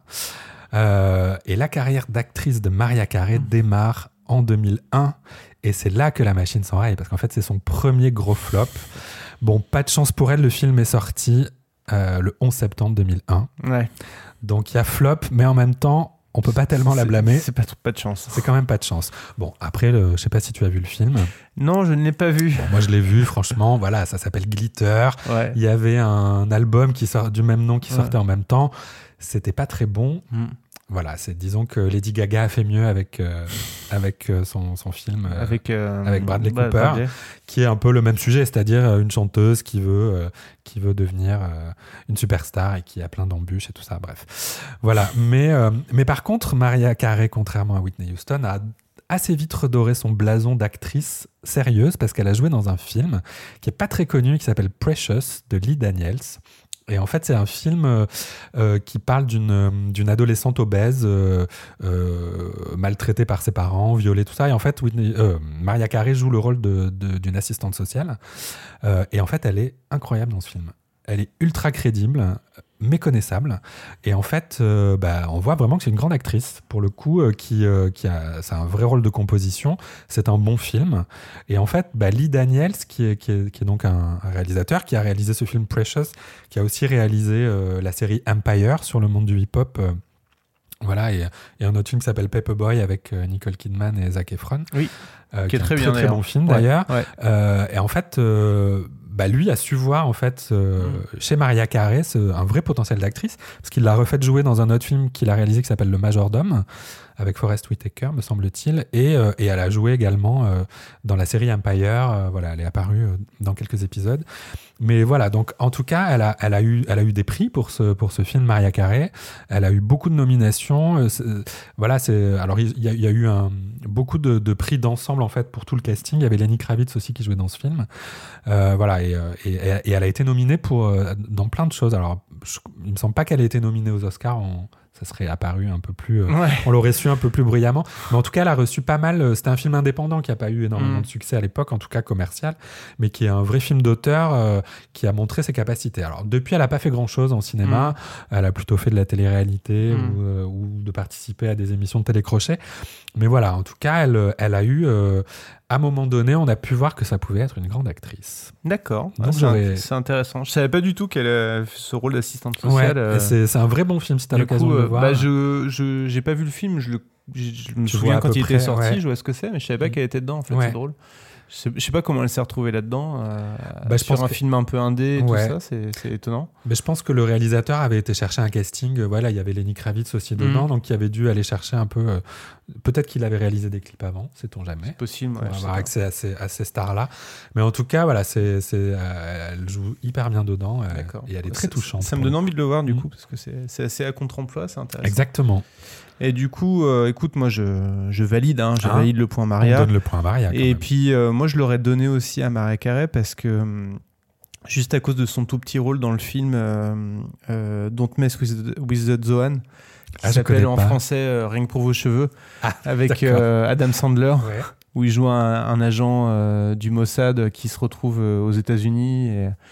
Euh, et la carrière d'actrice de Mariah Carey démarre en deux mille un. Et c'est là que la machine s'enraye, parce qu'en fait, c'est son premier gros flop. Bon, pas de chance pour elle, le film est sorti euh, le onze septembre deux mille un. Ouais. Donc il y a flop, mais en même temps, on peut pas tellement la C'est- blâmer. C'est pas, pas de chance. C'est quand même pas de chance. Bon, après, le, je sais pas si tu as vu le film. Non, je ne l'ai pas vu. Bon, moi, je l'ai vu, franchement. Voilà, ça s'appelle Glitter. Ouais. Il y avait un album qui sort du même nom qui Ouais. sortait en même temps. C'était pas très bon. Mm. Voilà, c'est, disons que Lady Gaga a fait mieux avec, euh, avec euh, son, son film euh, Avec, euh, avec Bradley Brad- Cooper, Bradley. qui est un peu le même sujet, c'est-à-dire euh, une chanteuse qui veut, euh, qui veut devenir euh, une superstar et qui a plein d'embûches et tout ça, bref. Voilà, mais, euh, mais par contre, Mariah Carey, contrairement à Whitney Houston, a assez vite redoré son blason d'actrice sérieuse parce qu'elle a joué dans un film qui est pas très connu, qui s'appelle Precious, de Lee Daniels. Et en fait, c'est un film euh, euh, qui parle d'une, euh, d'une adolescente obèse, euh, euh, maltraitée par ses parents, violée, tout ça. Et en fait, Whitney, euh, Mariah Carey joue le rôle de, de- d'une assistante sociale. Euh, et en fait, elle est incroyable dans ce film. Elle est ultra crédible, méconnaissable. Et en fait, euh, bah, on voit vraiment que c'est une grande actrice, pour le coup, euh, qui, euh, qui a, c'est un vrai rôle de composition. C'est un bon film. Et en fait, bah, Lee Daniels, qui est, qui, est, qui est donc un, un réalisateur, qui a réalisé ce film Precious, qui a aussi réalisé euh, la série Empire sur le monde du hip-hop. euh, voilà, et, et un autre film qui s'appelle Paperboy avec euh, Nicole Kidman et Zac Efron. Oui, euh, qui est un très bien, très, très d'ailleurs. bon film Ouais, d'ailleurs. ouais. Euh, et en fait, euh, bah, lui a su voir en fait euh, Mm. chez Mariah Carey ce- un vrai potentiel d'actrice, parce qu'il l'a refait jouer dans un autre film qu'il a réalisé qui s'appelle Le Majordome avec Forest Whitaker, me semble-t-il, et, euh, et elle a joué également euh, dans la série Empire. Euh, voilà, elle est apparue euh, dans quelques épisodes. Mais voilà, donc en tout cas, elle a, elle a eu, elle a eu des prix pour ce pour ce film Mariah Carey. Elle a eu beaucoup de nominations. Euh, c'est- voilà, c'est alors il y a, il y a eu un, beaucoup de, de prix d'ensemble en fait pour tout le casting. Il y avait Lenny Kravitz aussi qui jouait dans ce film. Euh, voilà, et, euh, et, et elle a été nominée pour euh, dans plein de choses. Alors, je, il me semble pas qu'elle ait été nominée aux Oscars. On, ça serait apparu un peu plus. euh, Ouais. On l'aurait su un peu plus bruyamment. Mais en tout cas, elle a reçu pas mal. euh, C'était un film indépendant qui n'a pas eu énormément Mm. de succès à l'époque, en tout cas commercial, mais qui est un vrai film d'auteur euh, qui a montré ses capacités. Alors, depuis, elle n'a pas fait grand-chose en cinéma. Elle a plutôt fait de la télé-réalité Mm. ou, euh, ou de participer à des émissions de télécrochet. Mais voilà, en tout cas, elle, elle a eu. euh, à un moment donné, on a pu voir que ça pouvait être une grande actrice. D'accord. Donc, Ah, c'est, j'aurais- int- c'est intéressant. Je savais pas du tout qu'elle a fait ce rôle d'assistante Ouais, sociale. euh, et c'est, c'est un vrai bon film si tu as du l'occasion coup, de le euh, voir. bah, je, je, j'ai pas vu le film. Je, le, je, je me Tu vois souviens à quand peu il près, était sorti. ouais. Je vois ce que c'est, mais je savais pas qu'elle était dedans. En fait, Ouais. c'est drôle. Je sais, je sais pas comment elle s'est retrouvée là-dedans. euh, Bah, je sur pense un que- film un peu indé et Ouais. tout ça, c'est, c'est étonnant. Mais je pense que le réalisateur avait été chercher un casting. euh, Voilà, il y avait Lenny Kravitz aussi dedans, Mm. donc il avait dû aller chercher un peu. euh, peut-être qu'il avait réalisé des clips avant, sait-on jamais. C'est possible. Pour Ouais, je sais avoir pas. accès à ces, à ces stars-là. Mais en tout cas, voilà, c'est, c'est, euh, elle joue hyper bien dedans euh, D'accord. et elle est Ça- très touchante. Ça me pour donne le envie de le voir du Mm. coup, parce que c'est, c'est assez à contre-emploi, c'est coup. intéressant. Exactement. Et du coup, euh, écoute, moi je, je valide, hein, je Hein valide le point On Maria. donne le point à Maria. quand Et même. puis, euh, moi, je l'aurais donné aussi à Mariah Carey parce que, hum, juste à cause de son tout petit rôle dans le film euh, euh, Don't Mess with the, with the Zohan, qui Ah, je s'appelle connais en pas. français euh, Rien que pour vos cheveux, Ah, avec d'accord. euh, Adam Sandler, Ouais. où il joue un, un agent euh, du Mossad qui se retrouve euh, aux États-Unis. Et,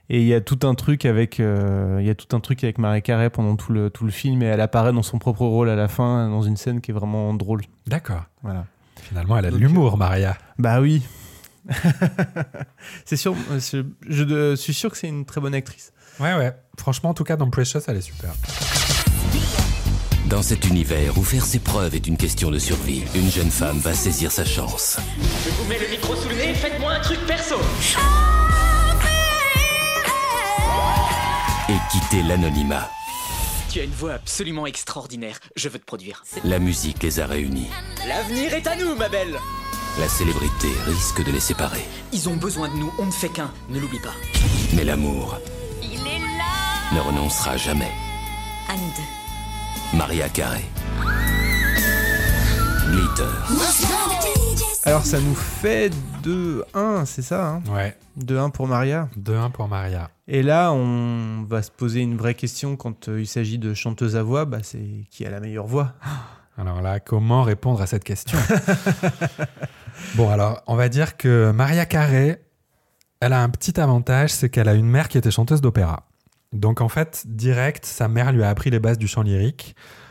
Et il y a tout un truc avec, euh, il y a tout un truc avec Mariah Carey pendant tout le, tout le film, et elle apparaît dans son propre rôle à la fin, dans une scène qui est vraiment drôle. D'accord. Voilà. Finalement, elle a de Donc, l'humour, Maria. Bah oui. C'est sûr, je, je suis sûr que c'est une très bonne actrice. Ouais, ouais. Franchement, en tout cas, dans Precious, elle est super. Dans cet univers où faire ses preuves est une question de survie, une jeune femme va saisir sa chance Je vous mets le micro sous le nez, faites-moi un truc perso. et quitter l'anonymat. Tu as une voix absolument extraordinaire. Je veux te produire. La musique les a réunis. L'avenir est à nous, ma belle. La célébrité risque de les séparer. Ils ont besoin de nous, on ne fait qu'un. Ne l'oublie pas. Mais l'amour Il est là. ne renoncera jamais. À nous deux. Mariah Carey. Glitter. Alors ça nous fait deux un, c'est ça hein Ouais. deux un pour Maria. deux un pour Maria. Et là, on va se poser une vraie question quand euh, il s'agit de chanteuse à voix, bah, c'est qui a la meilleure voix. Alors là, comment répondre à cette question? Bon, alors, on va dire que Mariah Carey, elle a un petit avantage, c'est qu'elle a une mère qui était chanteuse d'opéra. Donc en fait, direct, sa mère lui a appris les bases du chant lyrique.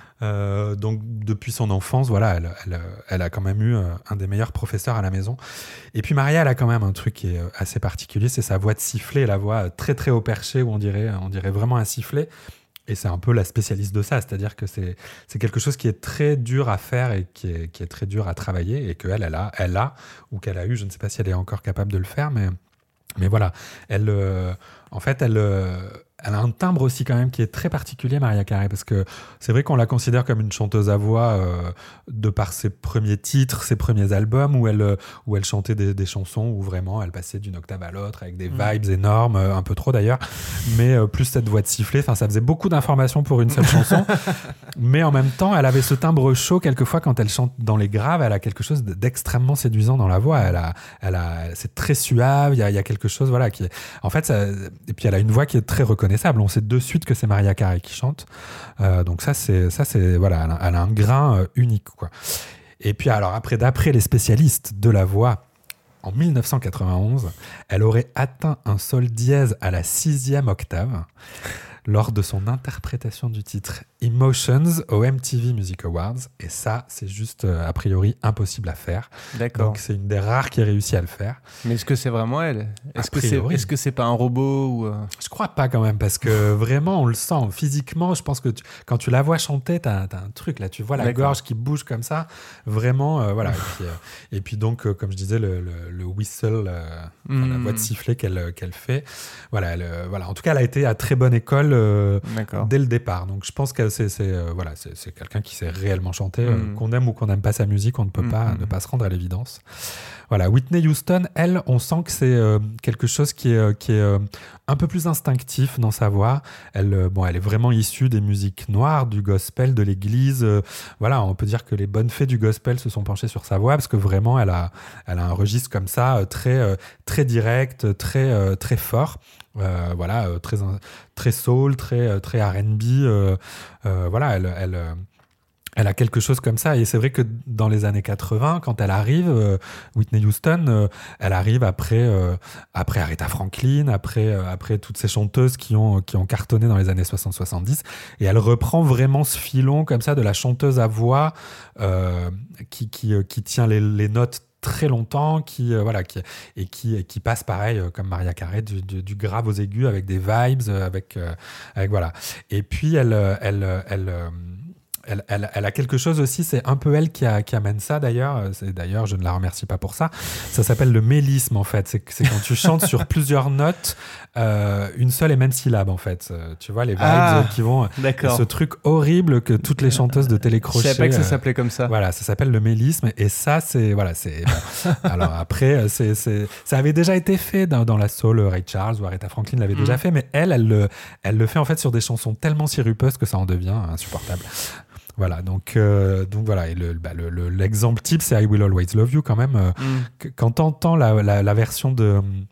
Euh, donc depuis son enfance, voilà, elle, elle, elle a quand même eu euh, un des meilleurs professeurs à la maison. Et puis Maria, elle a quand même un truc qui est euh, assez particulier, c'est sa voix de sifflet, la voix très très haut perché, où on dirait, on dirait vraiment un sifflet. Et c'est un peu la spécialiste de ça, c'est-à-dire que c'est, c'est quelque chose qui est très dur à faire et qui est, qui est très dur à travailler, et qu'elle, elle a, elle a, ou qu'elle a eu, je ne sais pas si elle est encore capable de le faire, mais, mais voilà, elle, euh, en fait, elle... Euh, Elle a un timbre aussi quand même qui est très particulier, Mariah Carey, parce que c'est vrai qu'on la considère comme une chanteuse à voix euh, de par ses premiers titres, ses premiers albums, où elle, euh, où elle chantait des, des chansons où vraiment elle passait d'une octave à l'autre avec des vibes mmh. énormes, euh, un peu trop d'ailleurs, mais euh, plus cette voix de sifflet, enfin ça faisait beaucoup d'informations pour une seule chanson, mais en même temps elle avait ce timbre chaud quelquefois quand elle chante dans les graves, elle a quelque chose d'extrêmement séduisant dans la voix, elle a, elle a, c'est très suave, il y a, il y a quelque chose voilà qui est, en fait ça, et puis elle a une voix qui est très reconnaissable. On sait de suite que c'est Mariah Carey qui chante. Euh, donc ça, c'est, ça, c'est voilà, elle a, elle a un grain euh, unique, quoi. Et puis alors après, d'après les spécialistes de la voix, en dix-neuf cent quatre-vingt-onze, elle aurait atteint un sol dièse à la sixième octave lors de son interprétation du titre Emotions au M T V Music Awards. Et ça, c'est juste, euh, a priori, impossible à faire. D'accord. Donc, c'est une des rares qui a réussi à le faire. Mais est-ce que c'est vraiment elle ? Est-ce A que c'est, priori. est-ce que c'est pas un robot ou euh... Je crois pas quand même, parce que vraiment, on le sent physiquement. Je pense que tu, quand tu la vois chanter, t'as, t'as un truc là. Tu vois la D'accord. gorge qui bouge comme ça. Vraiment, euh, voilà. et, puis, euh, et puis donc, euh, comme je disais, le, le, le whistle, euh, Mm. enfin, la voix de sifflet qu'elle, qu'elle fait. Voilà, elle, euh, voilà. En tout cas, elle a été à très bonne école euh, dès le départ. Donc, je pense que c'est, c'est, euh, voilà, c'est, c'est quelqu'un qui sait réellement chanter. Mm. Euh, qu'on aime ou qu'on n'aime pas sa musique, on ne peut Mm. pas ne pas se rendre à l'évidence. Voilà, Whitney Houston, elle, on sent que c'est euh, quelque chose qui est, euh, qui est euh, un peu plus instinctif dans sa voix. Elle, euh, bon, elle est vraiment issue des musiques noires, du gospel, de l'église. Euh, voilà, on peut dire que les bonnes fées du gospel se sont penchées sur sa voix parce que vraiment, elle a, elle a un registre comme ça, euh, très, euh, très direct, très, euh, très fort. Euh, voilà, euh, très, très soul, très, très R and B. Euh, euh, voilà, elle... elle euh, Elle a quelque chose comme ça, et c'est vrai que dans les années quatre-vingts, quand elle arrive, euh, Whitney Houston, euh, elle arrive après, euh, après Aretha Franklin, après, euh, après toutes ces chanteuses qui ont, qui ont cartonné dans les années soixante soixante-dix, et elle reprend vraiment ce filon comme ça de la chanteuse à voix euh, qui, qui, qui tient les, les notes très longtemps, qui euh, voilà, qui et qui qui passe pareil euh, comme Mariah Carey du, du, du grave aux aigus avec des vibes, euh, avec euh, avec voilà. Et puis elle elle elle, elle euh, Elle, elle, elle a quelque chose aussi, c'est un peu elle qui, a, qui amène ça d'ailleurs. C'est, d'ailleurs, je ne la remercie pas pour ça. Ça s'appelle le mélisme en fait. C'est, c'est quand tu chantes sur plusieurs notes, euh, une seule et même syllabe en fait. Euh, tu vois, les vibes Ah, qui vont. d'accord. Ce truc horrible que toutes les chanteuses de télécrochet. Je savais pas que ça euh, s'appelait comme ça. Voilà, ça s'appelle le mélisme. Et ça, c'est. Voilà, c'est bon. Alors après, c'est, c'est, ça avait déjà été fait dans, dans la soul. Ray Charles ou Aretha Franklin l'avait Mm. déjà fait, mais elle, elle le, elle le fait en fait sur des chansons tellement sirupeuses que ça en devient insupportable. Voilà, donc, euh, donc voilà, et le, bah, le, le, l'exemple type, c'est I Will Always Love You quand même. Euh, Mm. que- Quand t'entends la, la, la version de,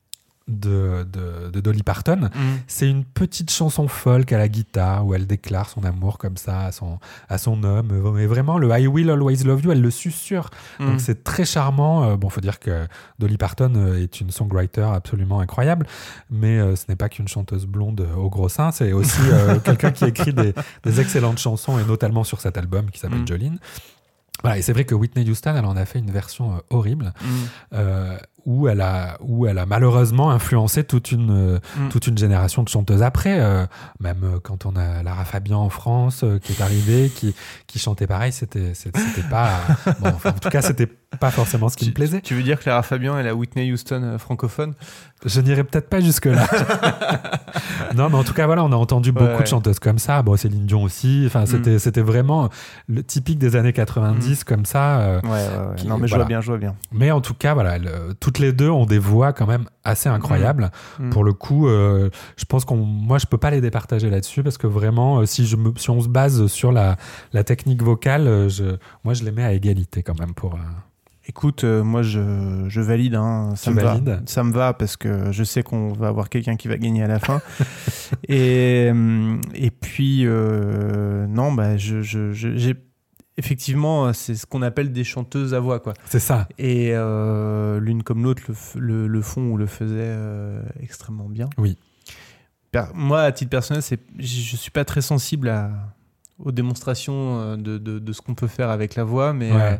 de, de, de Dolly Parton. Mm. C'est une petite chanson folk à la guitare où elle déclare son amour comme ça à son, à son homme. Mais vraiment, le I Will Always Love You, elle le susurre. Mm. Donc c'est très charmant. Euh, bon, faut dire que Dolly Parton est une songwriter absolument incroyable, mais euh, ce n'est pas qu'une chanteuse blonde au gros sein, c'est aussi euh, quelqu'un qui écrit des, des excellentes chansons, et notamment sur cet album qui s'appelle Mm. Jolene. Voilà, et c'est vrai que Whitney Houston, elle en a fait une version euh, horrible, Mm. euh, où, elle a, où elle a malheureusement influencé toute une, euh, Mm. toute une génération de chanteuses après. Euh, même euh, quand on a Lara Fabian en France euh, qui est arrivée, qui, qui chantait pareil, c'était, c'était, c'était pas... bon, enfin, en tout cas, c'était pas forcément ce qui Tu- me plaisait. Tu veux dire que Lara Fabian est la Whitney Houston euh, francophone? Je n'irai peut-être pas jusque-là. Non, mais en tout cas, voilà, on a entendu beaucoup Ouais. de chanteuses comme ça. Bon, Céline Dion aussi. Enfin, c'était, Mm. c'était vraiment le typique des années quatre-vingt-dix, comme ça. euh, Ouais, ouais, ouais. qui- Non, mais je voilà. vois bien, je vois bien. Mais en tout cas, voilà, le- toutes les deux ont des voix quand même assez incroyables. Mm. Pour le coup, euh, je pense qu'on, moi, je peux pas les départager là-dessus parce que vraiment, euh, si je me, si on se base sur la, la technique vocale, euh, je, moi, je les mets à égalité quand même pour. euh, Écoute, euh, moi je, je valide, hein. Ça Tu me va. valides Ça me va parce que je sais qu'on va avoir quelqu'un qui va gagner à la fin. et, euh, et puis, euh, non, bah, je, je, je- j'ai effectivement, c'est ce qu'on appelle des chanteuses à voix, quoi. C'est ça. Et euh, l'une comme l'autre le, f- le, le font ou le faisaient euh, extrêmement bien. Oui. Per- moi, à titre personnel, c'est, je je suis pas très sensible à, aux démonstrations euh, de, de, de ce qu'on peut faire avec la voix, mais, Ouais. euh,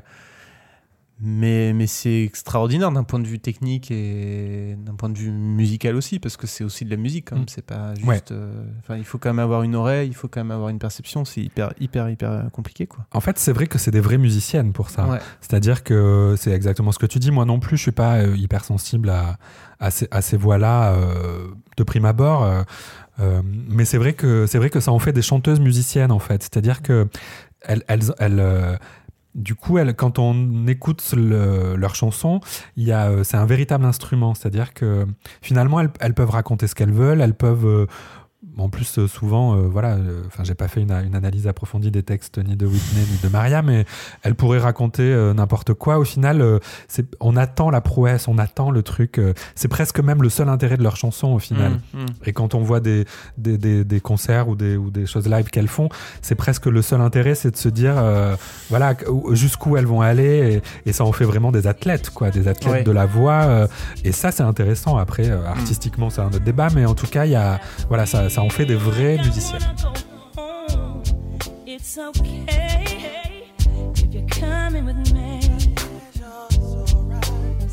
mais, mais c'est extraordinaire d'un point de vue technique et d'un point de vue musical aussi, parce que c'est aussi de la musique, quand même. Mm. C'est pas juste. Ouais. euh, enfin, il faut quand même avoir une oreille, il faut quand même avoir une perception. C'est hyper, hyper, hyper compliqué, quoi. En fait, c'est vrai que c'est des vraies musiciennes pour ça. Ouais. C'est-à-dire que c'est exactement ce que tu dis. Moi non plus, je suis pas euh, hyper sensible à, à ces, à ces voix-là euh, de prime abord. euh, euh, mais c'est vrai que c'est vrai que ça en fait des chanteuses musiciennes en fait. C'est-à-dire que elles, elles, elles, euh, du coup, elles, quand on écoute le- leurs chansons, il y a, euh, c'est un véritable instrument. C'est-à-dire que finalement, elles, elles peuvent raconter ce qu'elles veulent. Elles peuvent euh, en plus, euh, souvent, euh, voilà, enfin, euh, j'ai pas fait une, une analyse approfondie des textes ni de Whitney ni de Maria, mais elle pourrait raconter euh, n'importe quoi. Au final, euh, c'est, on attend la prouesse, on attend le truc. Euh, c'est presque même le seul intérêt de leurs chansons au final. Mmh, mmh. Et quand on voit des, des, des, des concerts ou des, ou des choses live qu'elles font, c'est presque le seul intérêt, c'est de se dire, euh, voilà, jusqu'où elles vont aller. Et, et ça en fait vraiment des athlètes, quoi, des athlètes Ouais. de la voix. Euh, et ça, c'est intéressant. Après, euh, artistiquement, c'est un autre débat, mais en tout cas, il y a, voilà, ça, ça en fait des vrais musiciens. It's okay if you're coming with me. It's alright.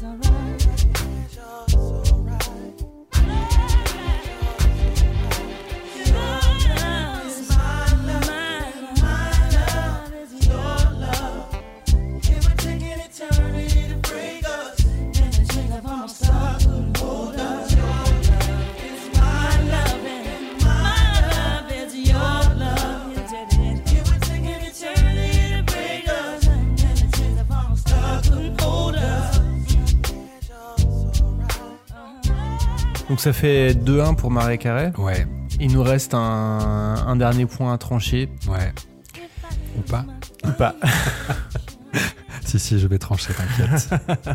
Donc ça fait deux un pour Mariah Carey. Ouais. Il nous reste un, un dernier point à trancher. Ouais. Ou pas. Ou pas. Si, si, je vais trancher, t'inquiète.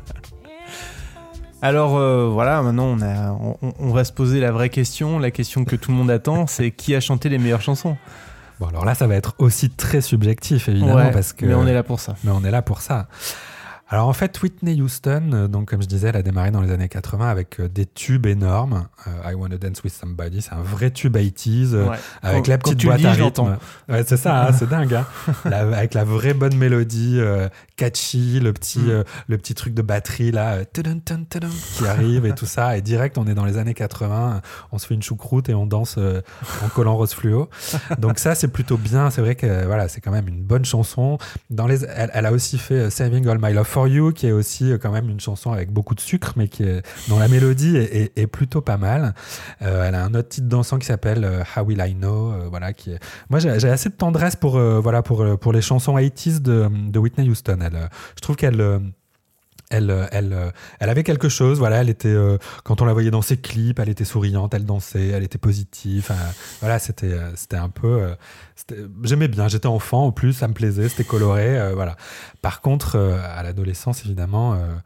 Alors euh, voilà, maintenant on, a, on, on va se poser la vraie question, la question que tout le monde attend, c'est qui a chanté les meilleures chansons ? Bon, alors là, ça va être aussi très subjectif, évidemment, Ouais, parce que... mais on est là pour ça. Mais on est là pour ça. Alors en fait, Whitney Houston, euh, donc comme je disais, elle a démarré dans les années quatre-vingts avec euh, des tubes énormes. Euh, I Wanna Dance With Somebody, c'est un vrai tube quatre-vingt-dix, euh, Ouais. avec Quand- la quand petite tu le boîte dis, à j'entends. rythme. Ouais, c'est ça, hein, c'est dingue. Hein. La- avec la vraie bonne mélodie, euh, catchy, le petit, Mm. euh, le petit truc de batterie là, euh, tudum, tudum, tudum, qui arrive et tout ça. Et direct, on est dans les années quatre-vingts, on se fait une choucroute et on danse euh, en collant rose fluo. Donc ça, c'est plutôt bien. C'est vrai que voilà, c'est quand même une bonne chanson. Dans les, elle, elle a aussi fait euh, Saving All My Love For You, qui est aussi euh, quand même une chanson avec beaucoup de sucre, mais qui est, dont la mélodie est, est, est plutôt pas mal. Euh, elle a un autre titre dansant qui s'appelle euh, How Will I Know, euh, voilà, qui est... Moi, j'ai, j'ai assez de tendresse pour, euh, voilà, pour, euh, pour les chansons quatre-vingt-dix de, de Whitney Houston. Elle, euh, je trouve qu'elle... euh, Elle, euh, elle, euh, elle avait quelque chose, voilà, elle était, euh, quand on la voyait dans ses clips, elle était souriante, elle dansait, elle était positive, euh, voilà, c'était, euh, c'était un peu, euh, c'était, j'aimais bien, j'étais enfant en plus, ça me plaisait, c'était coloré, euh, voilà. Par contre, euh, à l'adolescence, évidemment, euh,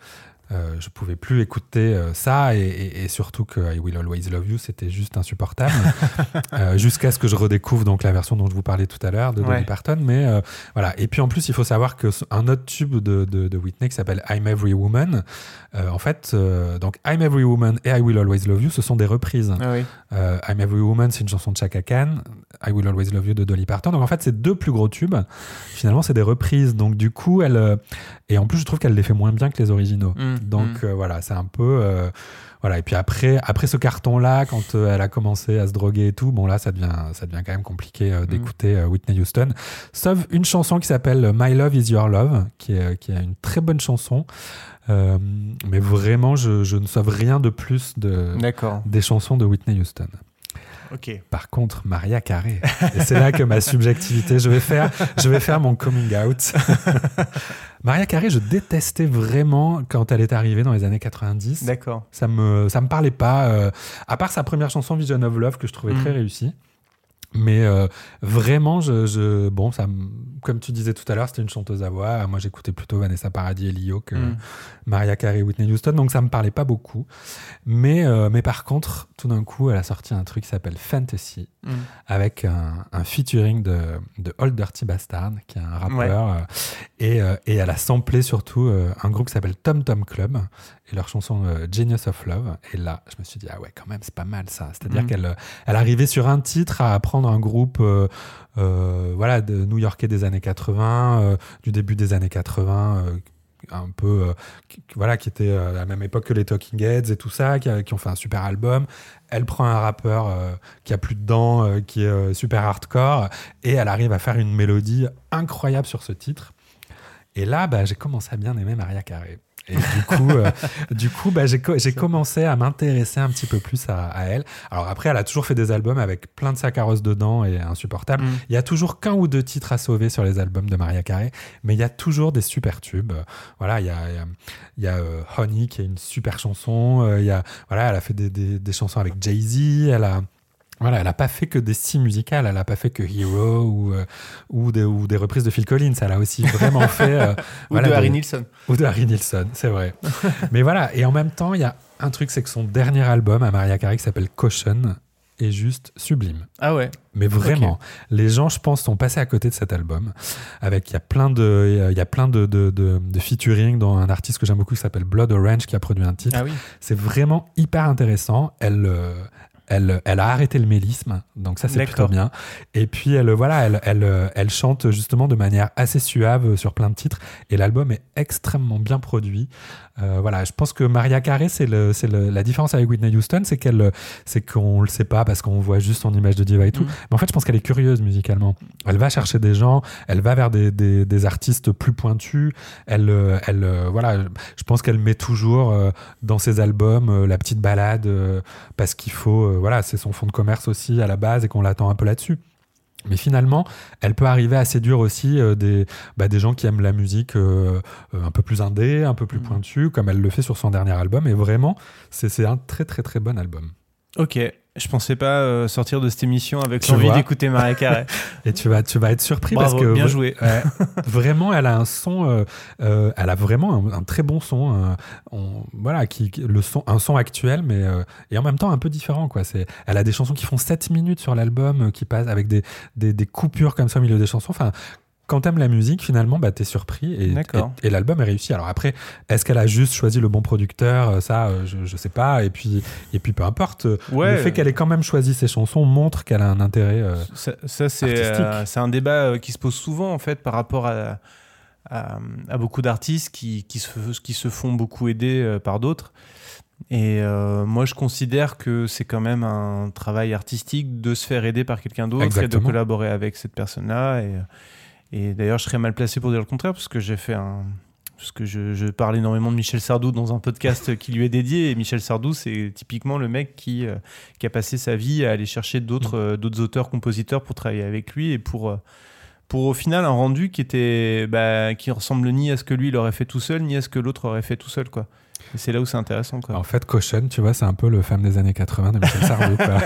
euh, je pouvais plus écouter euh, ça et, et, et surtout que I Will Always Love You, c'était juste insupportable. euh, jusqu'à ce que je redécouvre donc la version dont je vous parlais tout à l'heure de Ouais. Dolly Parton. Mais euh, voilà. Et puis en plus, il faut savoir qu'un autre tube de, de, de Whitney qui s'appelle I'm Every Woman, euh, en fait, euh, donc I'm Every Woman et I Will Always Love You, ce sont des reprises. Ah oui. Euh, I'm Every Woman, c'est une chanson de Chaka Khan. I Will Always Love You de Dolly Parton. Donc en fait, c'est deux plus gros tubes. Finalement, c'est des reprises. Donc du coup, elle euh, et en plus, je trouve qu'elle les fait moins bien que les originaux. Mmh, Donc mmh. euh, voilà, c'est un peu euh, voilà. Et puis après, après ce carton-là, quand euh, elle a commencé à se droguer et tout, bon là, ça devient, ça devient quand même compliqué euh, d'écouter euh, Whitney Houston. Sauf une chanson qui s'appelle My Love Is Your Love, qui est, qui est une très bonne chanson. Euh, mais vraiment, je, je ne sauve rien de plus de D'accord. des chansons de Whitney Houston. Ok. Par contre, Mariah Carey, et c'est là que ma subjectivité, je vais faire, je vais faire mon coming out. Mariah Carey, je détestais vraiment quand elle est arrivée dans les années quatre-vingt-dix. D'accord. Ça me, ça me parlait pas. Euh, à part sa première chanson Vision of Love que je trouvais Mm. très réussie. Mais euh, vraiment, je, je, bon, ça, me- comme tu disais tout à l'heure, c'était une chanteuse à voix. Moi, j'écoutais plutôt Vanessa Paradis et Lio que Mm. Mariah Carey et Whitney Houston, donc ça me parlait pas beaucoup. Mais, euh, mais par contre, tout d'un coup, elle a sorti un truc qui s'appelle Fantasy, Mm. avec un, un featuring de, de Old Dirty Bastard, qui est un rappeur. euh, et, euh, et elle a samplé surtout euh, un groupe qui s'appelle Tom Tom Club et leur chanson euh, Genius of Love. Et là, je me suis dit, ah ouais, quand même, c'est pas mal ça. C'est-à-dire Mm. qu'elle euh, elle arrivait sur un titre à prendre un groupe euh, euh, voilà, de new-yorkais des années quatre-vingts, euh, du début des années quatre-vingts, euh, un peu, euh, qui, voilà, qui était euh, à la même époque que les Talking Heads et tout ça, qui, a- qui ont fait un super album. Elle prend un rappeur euh, qui a plus de dents, euh, qui est euh, super hardcore, et elle arrive à faire une mélodie incroyable sur ce titre. Et là, bah, j'ai commencé à bien aimer Mariah Carey. Et du coup, euh, du coup bah, j'ai, co- j'ai commencé à m'intéresser un petit peu plus à, à elle. Alors après, elle a toujours fait des albums avec plein de sacs à rose dedans et insupportables. Mm. Il y a toujours qu'un ou deux titres à sauver sur les albums de Mariah Carey, mais il y a toujours des super tubes. Euh, Voilà, il y a, il y a, il y a, euh, Honey qui est une super chanson. Euh, il y a, voilà, elle a fait des, des, des chansons avec Jay-Z. Elle a Voilà, elle n'a pas fait que des styles musicales, elle n'a pas fait que Hero ou, euh, ou, des, ou des reprises de Phil Collins, elle a aussi vraiment fait... euh, Ou voilà, de des- Harry Nilsson. Ou de Harry Nilsson, c'est vrai. Mais voilà, et en même temps, il y a un truc, c'est que son dernier album à Mariah Carey qui s'appelle Caution est juste sublime. Ah ouais. Mais vraiment, Ok. les gens, je pense, sont passés à côté de cet album. Avec, il y a plein de, il y a plein de, de, de, de featuring dans un artiste que j'aime beaucoup qui s'appelle Blood Orange qui a produit un titre. Ah oui. C'est vraiment hyper intéressant. Elle, euh, elle, elle a arrêté le mélisme, donc ça c'est D'accord. plutôt bien. Et puis elle, voilà, elle, elle, euh, elle chante justement de manière assez suave sur plein de titres. Et l'album est extrêmement bien produit. Euh, voilà, je pense que Mariah Carey, c'est, le, c'est le, la différence avec Whitney Houston, c'est qu'elle, c'est qu'on le sait pas parce qu'on voit juste son image de diva et tout. Mm. Mais en fait, je pense qu'elle est curieuse musicalement. Elle va chercher des gens, elle va vers des, des, des artistes plus pointus. Elle, euh, elle, euh, voilà, je pense qu'elle met toujours euh, dans ses albums euh, la petite balade euh, parce qu'il faut, euh, voilà, c'est son fond de commerce aussi à la base et qu'on l'attend un peu là-dessus. Mais finalement, elle peut arriver à séduire aussi euh, des, bah, des gens qui aiment la musique euh, euh, un peu plus indé, un peu plus Mhm. pointue, comme elle le fait sur son dernier album. Et vraiment, c'est, c'est un très très très bon album. Ok. Je pensais pas euh, sortir de cette émission avec Tu l'envie vois. d'écouter Mariah Carey. Et tu vas, tu vas être surpris Bravo, parce que bien joué. ouais, vraiment, elle a un son, euh, euh, elle a vraiment un, un très bon son, euh, on- voilà, qui, qui- le son, un son actuel, mais euh, et en même temps un peu différent, quoi. C'est, elle a des chansons qui font sept minutes sur l'album, euh, qui passent avec des, des, des coupures comme ça au milieu des chansons. Enfin, quand t'aimes la musique, finalement, bah, t'es surpris et, D'accord. et, et l'album est réussi. Alors après, est-ce qu'elle a juste choisi le bon producteur? Euh, Ça, euh, je, je sais pas. Et puis, et puis peu importe. Ouais. Le fait qu'elle ait quand même choisi ses chansons montre qu'elle a un intérêt. euh, Ça, ça, c'est, Artistique. euh, c'est un débat euh, qui se pose souvent en fait par rapport à, à, à beaucoup d'artistes qui, qui, se, qui se font beaucoup aider euh, par d'autres. Et euh, moi, je considère que c'est quand même un travail artistique de se faire aider par quelqu'un d'autre et de Exactement. collaborer avec cette personne-là. Et, et d'ailleurs, je serais mal placé pour dire le contraire parce que j'ai fait un... Parce que je, je parle énormément de Michel Sardou dans un podcast qui lui est dédié. Et Michel Sardou, c'est typiquement le mec qui, euh, qui a passé sa vie à aller chercher d'autres, euh, d'autres auteurs, compositeurs pour travailler avec lui et pour, euh, pour au final un rendu qui était, bah, qui ressemble ni à ce que lui il aurait fait tout seul, ni à ce que l'autre aurait fait tout seul, quoi. Et c'est là où c'est intéressant, quoi. En fait, Caution, tu vois, c'est un peu le femme des années quatre-vingts de Michel Sardou, quoi.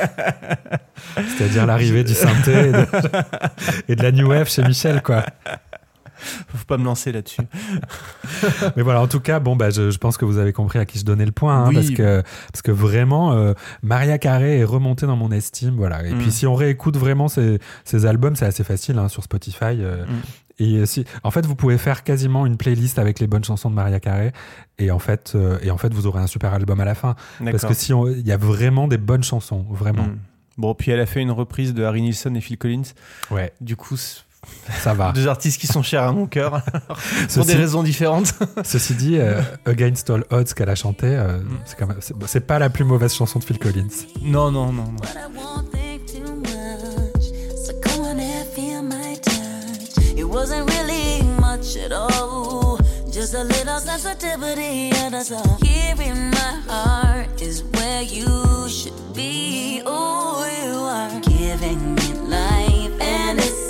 C'est-à-dire l'arrivée du synthé et de, et de la new wave chez Michel, quoi. Faut pas me lancer là-dessus. Mais voilà, en tout cas, bon, bah, je, je pense que vous avez compris à qui je donnais le point, hein, Oui. parce que parce que vraiment, euh, Mariah Carey est remontée dans mon estime, voilà. Et Mm. puis si on réécoute vraiment ses, ses albums, c'est assez facile hein, sur Spotify. euh, Mm. Et si, en fait, vous pouvez faire quasiment une playlist avec les bonnes chansons de Mariah Carey, et en fait, euh, et en fait, vous aurez un super album à la fin. D'accord. Parce que si on- il y a vraiment des bonnes chansons, vraiment. Mm. Bon, puis elle a fait une reprise de Harry Nilsson et Phil Collins. Ouais, Du coup, c'est- ça va. deux artistes qui sont chers à mon cœur pour Ceci- des raisons différentes. Ceci dit, euh, Against All Odds qu'elle a chanté, euh, c'est quand même, c'est, c'est pas la plus mauvaise chanson de Phil Collins. Non, non, non, non. But I won't think too much. So come on and feel my touch. It wasn't really much at all. Just a little sensitivity and that's all. Here in my heart is where you should be. Oh, you are giving me life and it's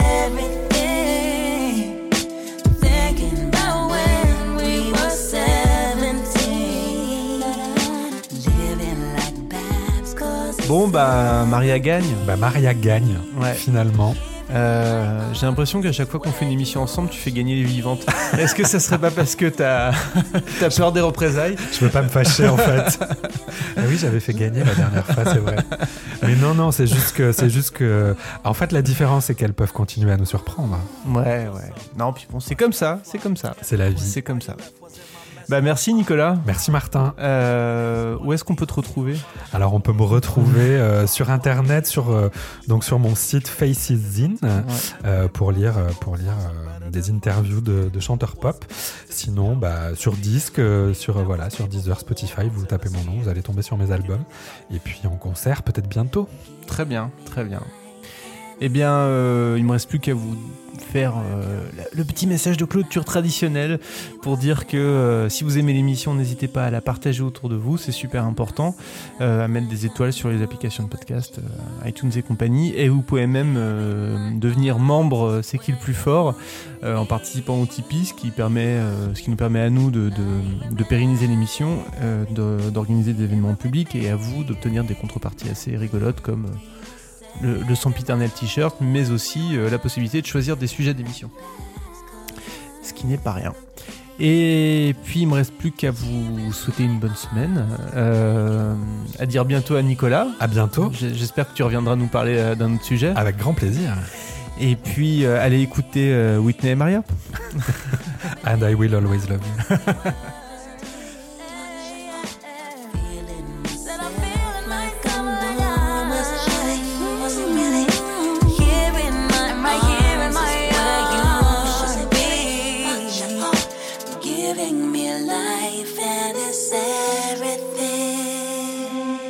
everything. Thinking about when we were seventeen. Living like Babs, cause it's Bon, bah, Maria gagne. Bah, Maria gagne, Ouais. finalement. Euh, j'ai l'impression qu'à chaque fois qu'on fait une émission ensemble, tu fais gagner les vivantes. Est-ce que ça serait pas parce que t'as, t'as peur des représailles? Je veux pas me fâcher en fait. Ah oui, j'avais fait gagner la dernière fois, c'est vrai. Mais non, non, c'est juste que, c'est juste que, en fait, la différence, c'est qu'elles peuvent continuer à nous surprendre. Ouais, ouais. Non, puis bon, c'est comme ça, c'est comme ça. C'est la vie. C'est comme ça. Bah, merci Nicolas. Merci Martin. Euh, où est-ce qu'on peut te retrouver? Alors, on peut me retrouver euh, sur internet, sur euh, donc sur mon site Faces Zine, euh, pour lire euh, pour lire euh, des interviews de, de chanteurs pop. Sinon, bah sur disque, euh, sur euh, voilà, sur Deezer, Spotify, vous tapez mon nom, vous allez tomber sur mes albums. Et puis en concert, peut-être bientôt. Très bien, très bien. Eh bien, euh, il me reste plus qu'à vous faire euh, la- le petit message de clôture traditionnel pour dire que euh, si vous aimez l'émission, n'hésitez pas à la partager autour de vous, c'est super important, euh, à mettre des étoiles sur les applications de podcast, euh, iTunes et compagnie, et vous pouvez même euh, devenir membre euh, C'est qui le plus fort euh, en participant au Tipeee, ce qui, permet, euh, ce qui nous permet à nous de, de, de pérenniser l'émission, euh, de- d'organiser des événements publics et à vous d'obtenir des contreparties assez rigolotes comme... euh, le, le sempiternel t-shirt, mais aussi euh, la possibilité de choisir des sujets d'émission. Ce qui n'est pas rien. Et puis il me reste plus qu'à vous souhaiter une bonne semaine, euh, à dire bientôt à Nicolas. À bientôt. J- J'espère que tu reviendras nous parler euh, d'un autre sujet. Avec grand plaisir. Et puis euh, allez écouter euh, Whitney et Maria. And I will always love you. that I'm feeling like I'm doing was wasn't really here in my right here in my arms. Giving me life and it's everything.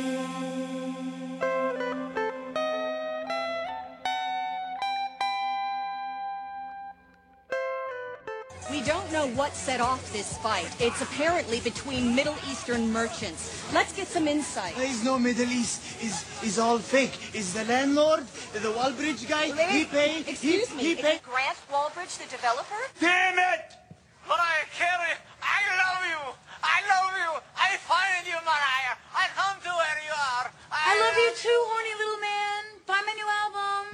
We don't know what set off this fight. It's apparently between Middle Eastern merchants. Let's get some insight. There's no Middle East. Is is all fake. Is the landlord, the Wallbridge guy, he paid? Excuse he, me, He is paid. Grant Wallbridge the developer? Damn it! Mariah Carey, I love you. I love you. I find you, Mariah. I come to where you are. I love you too, horny little man. Buy my new album.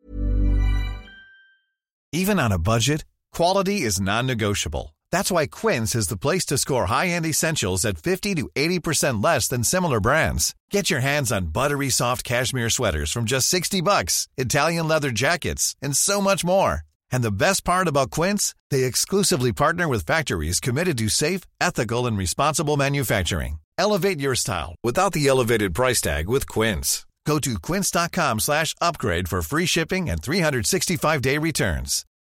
Even on a budget, quality is non-negotiable. That's why Quince is the place to score high-end essentials at fifty to eighty percent less than similar brands. Get your hands on buttery soft cashmere sweaters from just sixty bucks, Italian leather jackets, and so much more. And the best part about Quince, they exclusively partner with factories committed to safe, ethical, and responsible manufacturing. Elevate your style without the elevated price tag with Quince. Go to quince.com slash upgrade for free shipping and three sixty-five day returns.